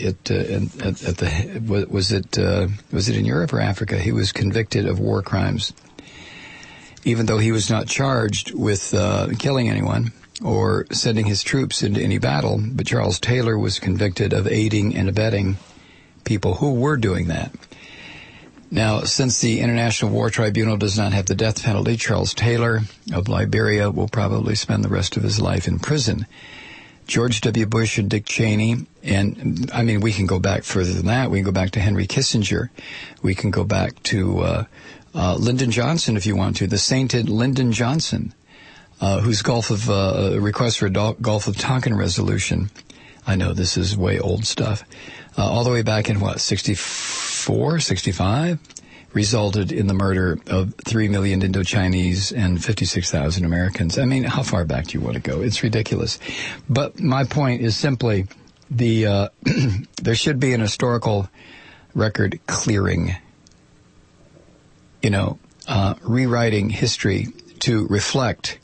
S1: was it in Europe or Africa? He was convicted of war crimes, even though he was not charged with killing anyone or sending his troops into any battle. But Charles Taylor was convicted of aiding and abetting people who were doing that. Now, since the International War Tribunal does not have the death penalty, Charles Taylor of Liberia will probably spend the rest of his life in prison. George W. Bush and Dick Cheney, and I mean, we can go back further than that. We can go back to Henry Kissinger. We can go back to Lyndon Johnson, if you want to, the sainted Lyndon Johnson, whose request for a Gulf of Tonkin resolution. I know this is way old stuff. All the way back in 64, 65, resulted in the murder of 3 million Indochinese and 56,000 Americans. I mean, how far back do you want to go? It's ridiculous. But my point is simply there should be an historical record clearing, rewriting history to reflect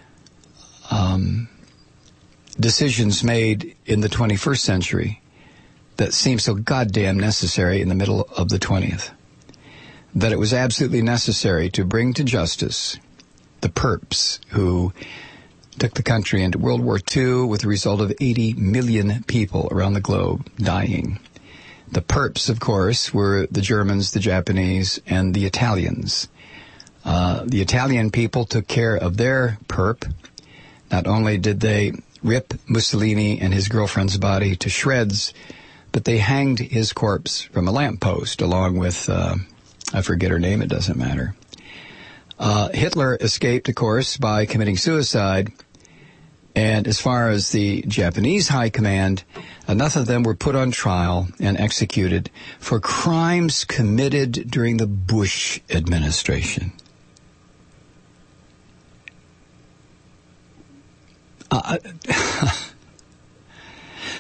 S1: decisions made in the 21st century that seem so goddamn necessary in the middle of the 20th. That it was absolutely necessary to bring to justice the perps who took the country into World War II with the result of 80 million people around the globe dying. The perps, of course, were the Germans, the Japanese, and the Italians. The Italian people took care of their perp. Not only did they rip Mussolini and his girlfriend's body to shreds, but they hanged his corpse from a lamppost along with... I forget her name, it doesn't matter. Hitler escaped, of course, by committing suicide. And as far as the Japanese high command, enough of them were put on trial and executed for crimes committed during the Bush administration.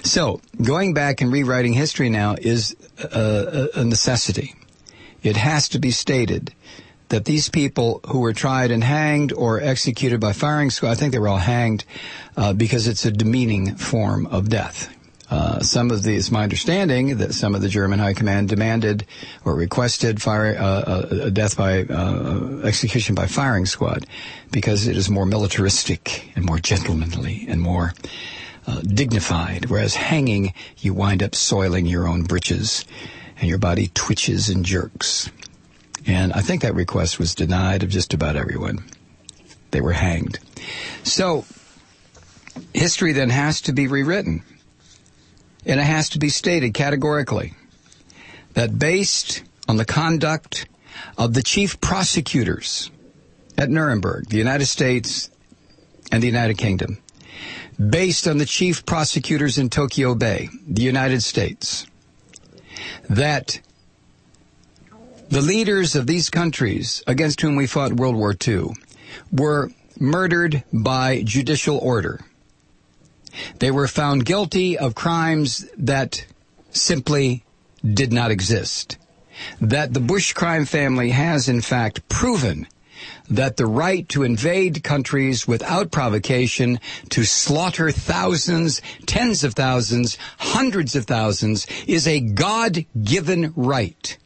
S1: So, going back and rewriting history now is a necessity. It has to be stated that these people who were tried and hanged or executed by firing squad, I think they were all hanged because it's a demeaning form of death. It's my understanding that some of the German high command demanded or requested death by execution by firing squad because it is more militaristic and more gentlemanly and more dignified, whereas hanging, you wind up soiling your own britches and your body twitches and jerks. And I think that request was denied of just about everyone. They were hanged. So, history then has to be rewritten. And it has to be stated categorically that based on the conduct of the chief prosecutors at Nuremberg, the United States and the United Kingdom, based on the chief prosecutors in Tokyo Bay, the United States, that the leaders of these countries against whom we fought World War II were murdered by judicial order. They were found guilty of crimes that simply did not exist. That the Bush crime family has, in fact, proven that the right to invade countries without provocation, to slaughter thousands, tens of thousands, hundreds of thousands, is a God-given right.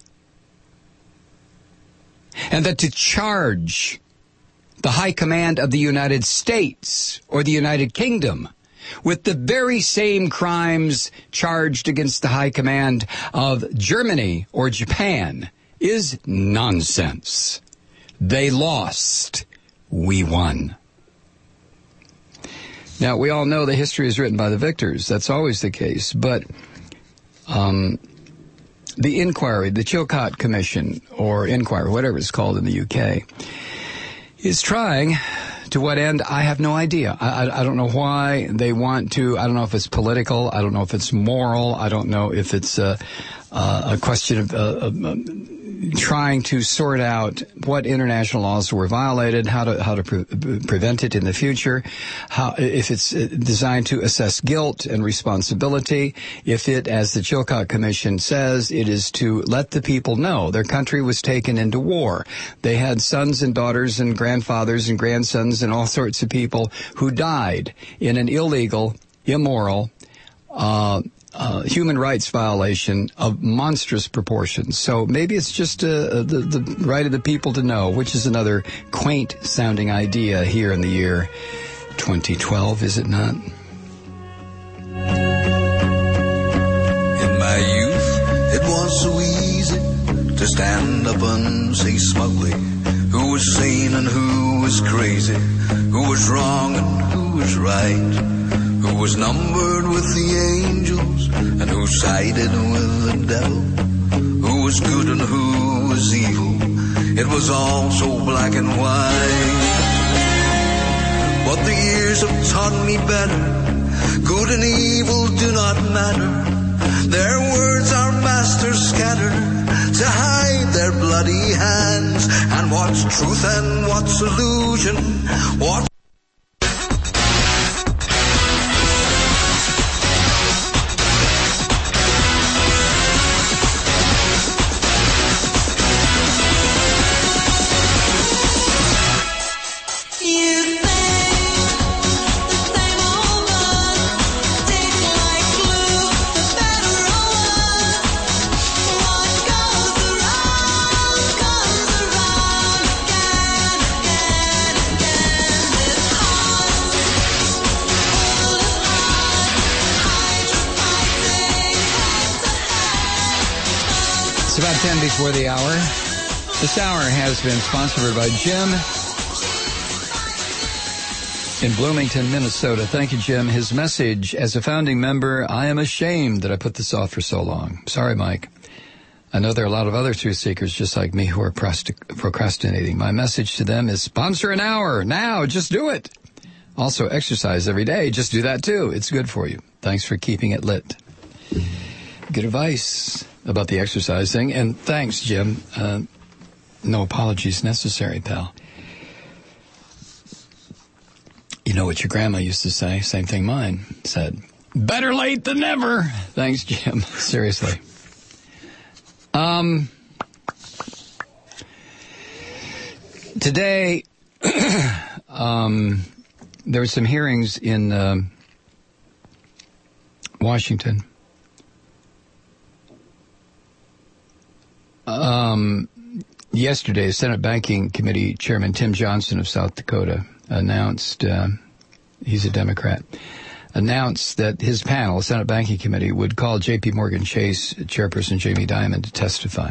S1: And that to charge the High Command of the United States or the United Kingdom with the very same crimes charged against the High Command of Germany or Japan is nonsense. They lost. We won. Now, we all know that history is written by the victors. That's always the case. But the inquiry, the Chilcot Commission, or inquiry, whatever it's called in the UK, is trying, to what end, I have no idea. I don't know why they want to. I don't know if it's political. I don't know if it's moral. I don't know if it's a question of trying to sort out what international laws were violated, how to prevent it in the future, if it's designed to assess guilt and responsibility, if it, as the Chilcot Commission says, it is to let the people know their country was taken into war. They had sons and daughters and grandfathers and grandsons and all sorts of people who died in an illegal, immoral, human rights violation of monstrous proportions. So maybe it's just the right of the people to know, which is another quaint-sounding idea here in the year 2012, is it not?
S7: In my youth, it was so easy to stand up and say smugly who was sane and who was crazy, who was wrong and who was right, who was numbered with the angels and who sided with the devil, who was good and who was evil. It was all so black and white. But the years have taught me better. Good and evil do not matter. Their words are masters scattered to hide their bloody hands. And what's truth and what's illusion? What
S1: about 10 before the hour. This hour has been sponsored by Jim in Bloomington, Minnesota. Thank you, Jim. His message, as a founding member, I am ashamed that I put this off for so long. Sorry, Mike. I know there are a lot of other truth seekers just like me who are procrastinating. My message to them is sponsor an hour now. Just do it. Also, exercise every day. Just do that, too. It's good for you. Thanks for keeping it lit. Good advice about the exercise thing. And thanks, Jim. No apologies necessary, pal. You know what your grandma used to say? Same thing mine said. Better late than never. Thanks, Jim. Seriously. Today, there were some hearings in Washington. Yesterday, Senate Banking Committee Chairman Tim Johnson of South Dakota announced, he's a Democrat, announced that his panel, Senate Banking Committee, would call J.P. Morgan Chase Chairperson Jamie Dimon to testify.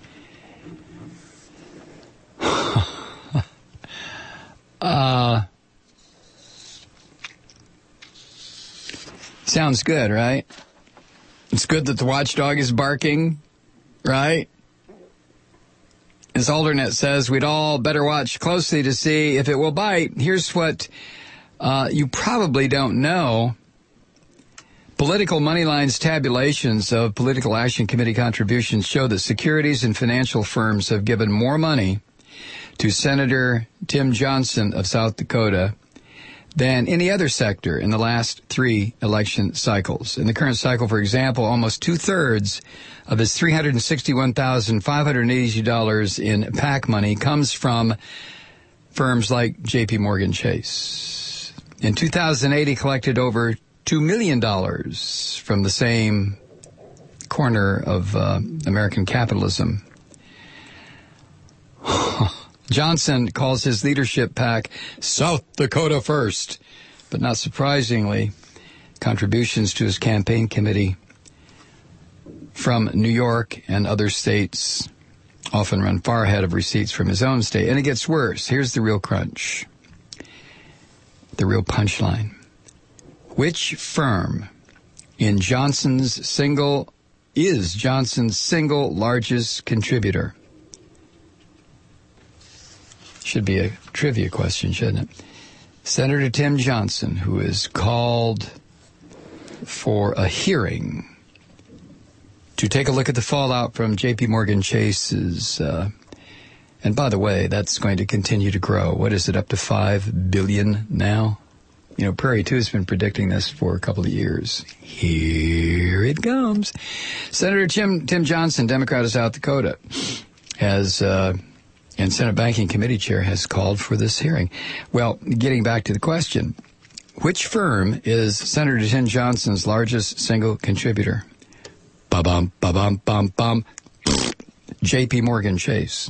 S1: Sounds good, right? It's good that the watchdog is barking, right? As Alternet says, we'd all better watch closely to see if it will bite. Here's what you probably don't know. Political Moneyline's tabulations of Political Action Committee contributions show that securities and financial firms have given more money to Senator Tim Johnson of South Dakota than any other sector in the last 3 election cycles. In the current cycle, for example, almost 2/3 of his $361,580 in PAC money comes from firms like J.P. Morgan Chase. In 2008, he collected over $2 million from the same corner of American capitalism. Johnson calls his leadership PAC South Dakota First, but not surprisingly, contributions to his campaign committee from New York and other states often run far ahead of receipts from his own state. And it gets worse. Here's the real crunch, the real punchline. Which firm is Johnson's single largest contributor? Should be a trivia question, shouldn't it? Senator Tim Johnson, who is called for a hearing to take a look at the fallout from J.P. Morgan Chase's, and by the way, that's going to continue to grow. What is it, up to $5 billion now? You know, Prairie 2 has been predicting this for a couple of years. Here it comes. Senator Tim Johnson, Democrat of South Dakota, has... and Senate Banking Committee Chair has called for this hearing. Well, getting back to the question, which firm is Senator Tim Johnson's largest single contributor? Ba-bum, ba-bum, bum, bum. J.P. Morgan Chase.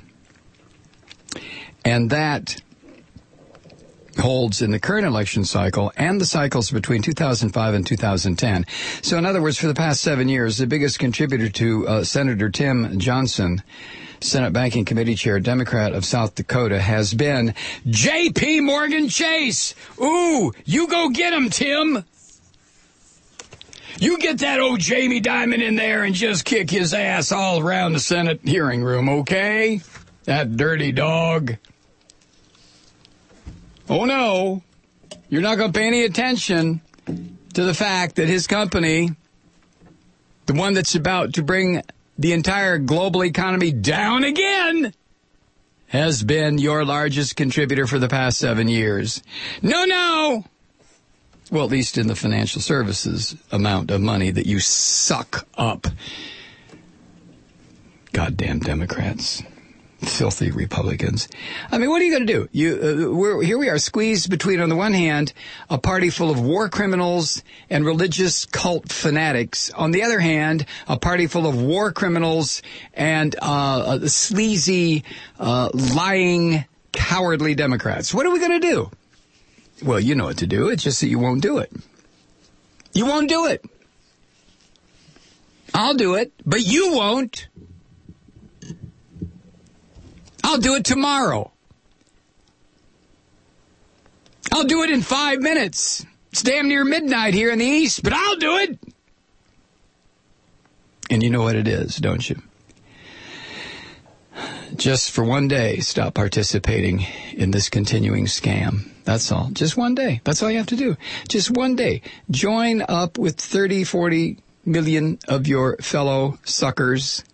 S1: And that holds in the current election cycle and the cycles between 2005 and 2010. So in other words, for the past 7 years, the biggest contributor to Senator Tim Johnson, Senate Banking Committee Chair, Democrat of South Dakota, has been J.P. Morgan Chase. Ooh, you go get him, Tim. You get that old Jamie Dimon in there and just kick his ass all around the Senate hearing room, okay? That dirty dog. Oh, no. You're not going to pay any attention to the fact that his company, the one that's about to bring the entire global economy down again, has been your largest contributor for the past 7 years. No. Well, at least in the financial services amount of money that you suck up. Goddamn Democrats. Filthy Republicans. I mean, what are you going to do? Here we are squeezed between, on the one hand, a party full of war criminals and religious cult fanatics. On the other hand, a party full of war criminals and sleazy, lying, cowardly Democrats. What are we going to do? Well, you know what to do. It's just that you won't do it. You won't do it. I'll do it, but you won't. I'll do it tomorrow. I'll do it in 5 minutes. It's damn near midnight here in the East, but I'll do it. And you know what it is, don't you? Just for one day, stop participating in this continuing scam. That's all. Just one day. That's all you have to do. Just one day. Join up with 30, 40 million of your fellow suckers.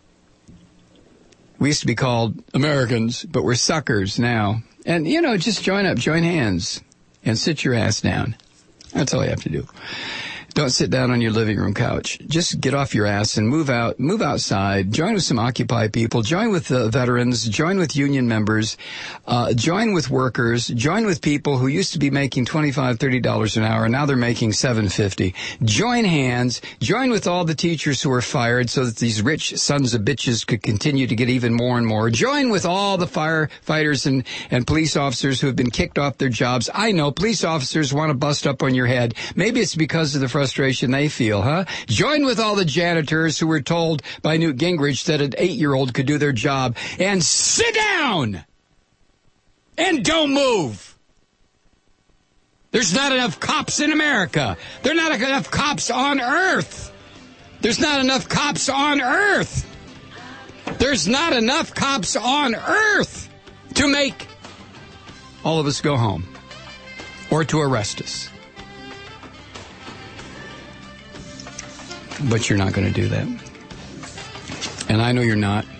S1: We used to be called Americans, but we're suckers now. And, you know, just join up, join hands, and sit your ass down. That's all you have to do. Don't sit down on your living room couch. Just get off your ass and move outside. Join with some Occupy people. Join with veterans. Join with union members. Join with workers. Join with people who used to be making $25, $30 an hour, and now they're making $7.50. Join hands. Join with all the teachers who are fired so that these rich sons of bitches could continue to get even more and more. Join with all the firefighters and police officers who have been kicked off their jobs. I know police officers want to bust up on your head. Maybe it's because of the frustration they feel, huh? Join with all the janitors who were told by Newt Gingrich that an 8-year-old could do their job. And sit down! And don't move! There's not enough cops in America. There are not enough cops on Earth. There's not enough cops on Earth. There's not enough cops on Earth to make all of us go home or to arrest us. But you're not going to do that. And I know you're not.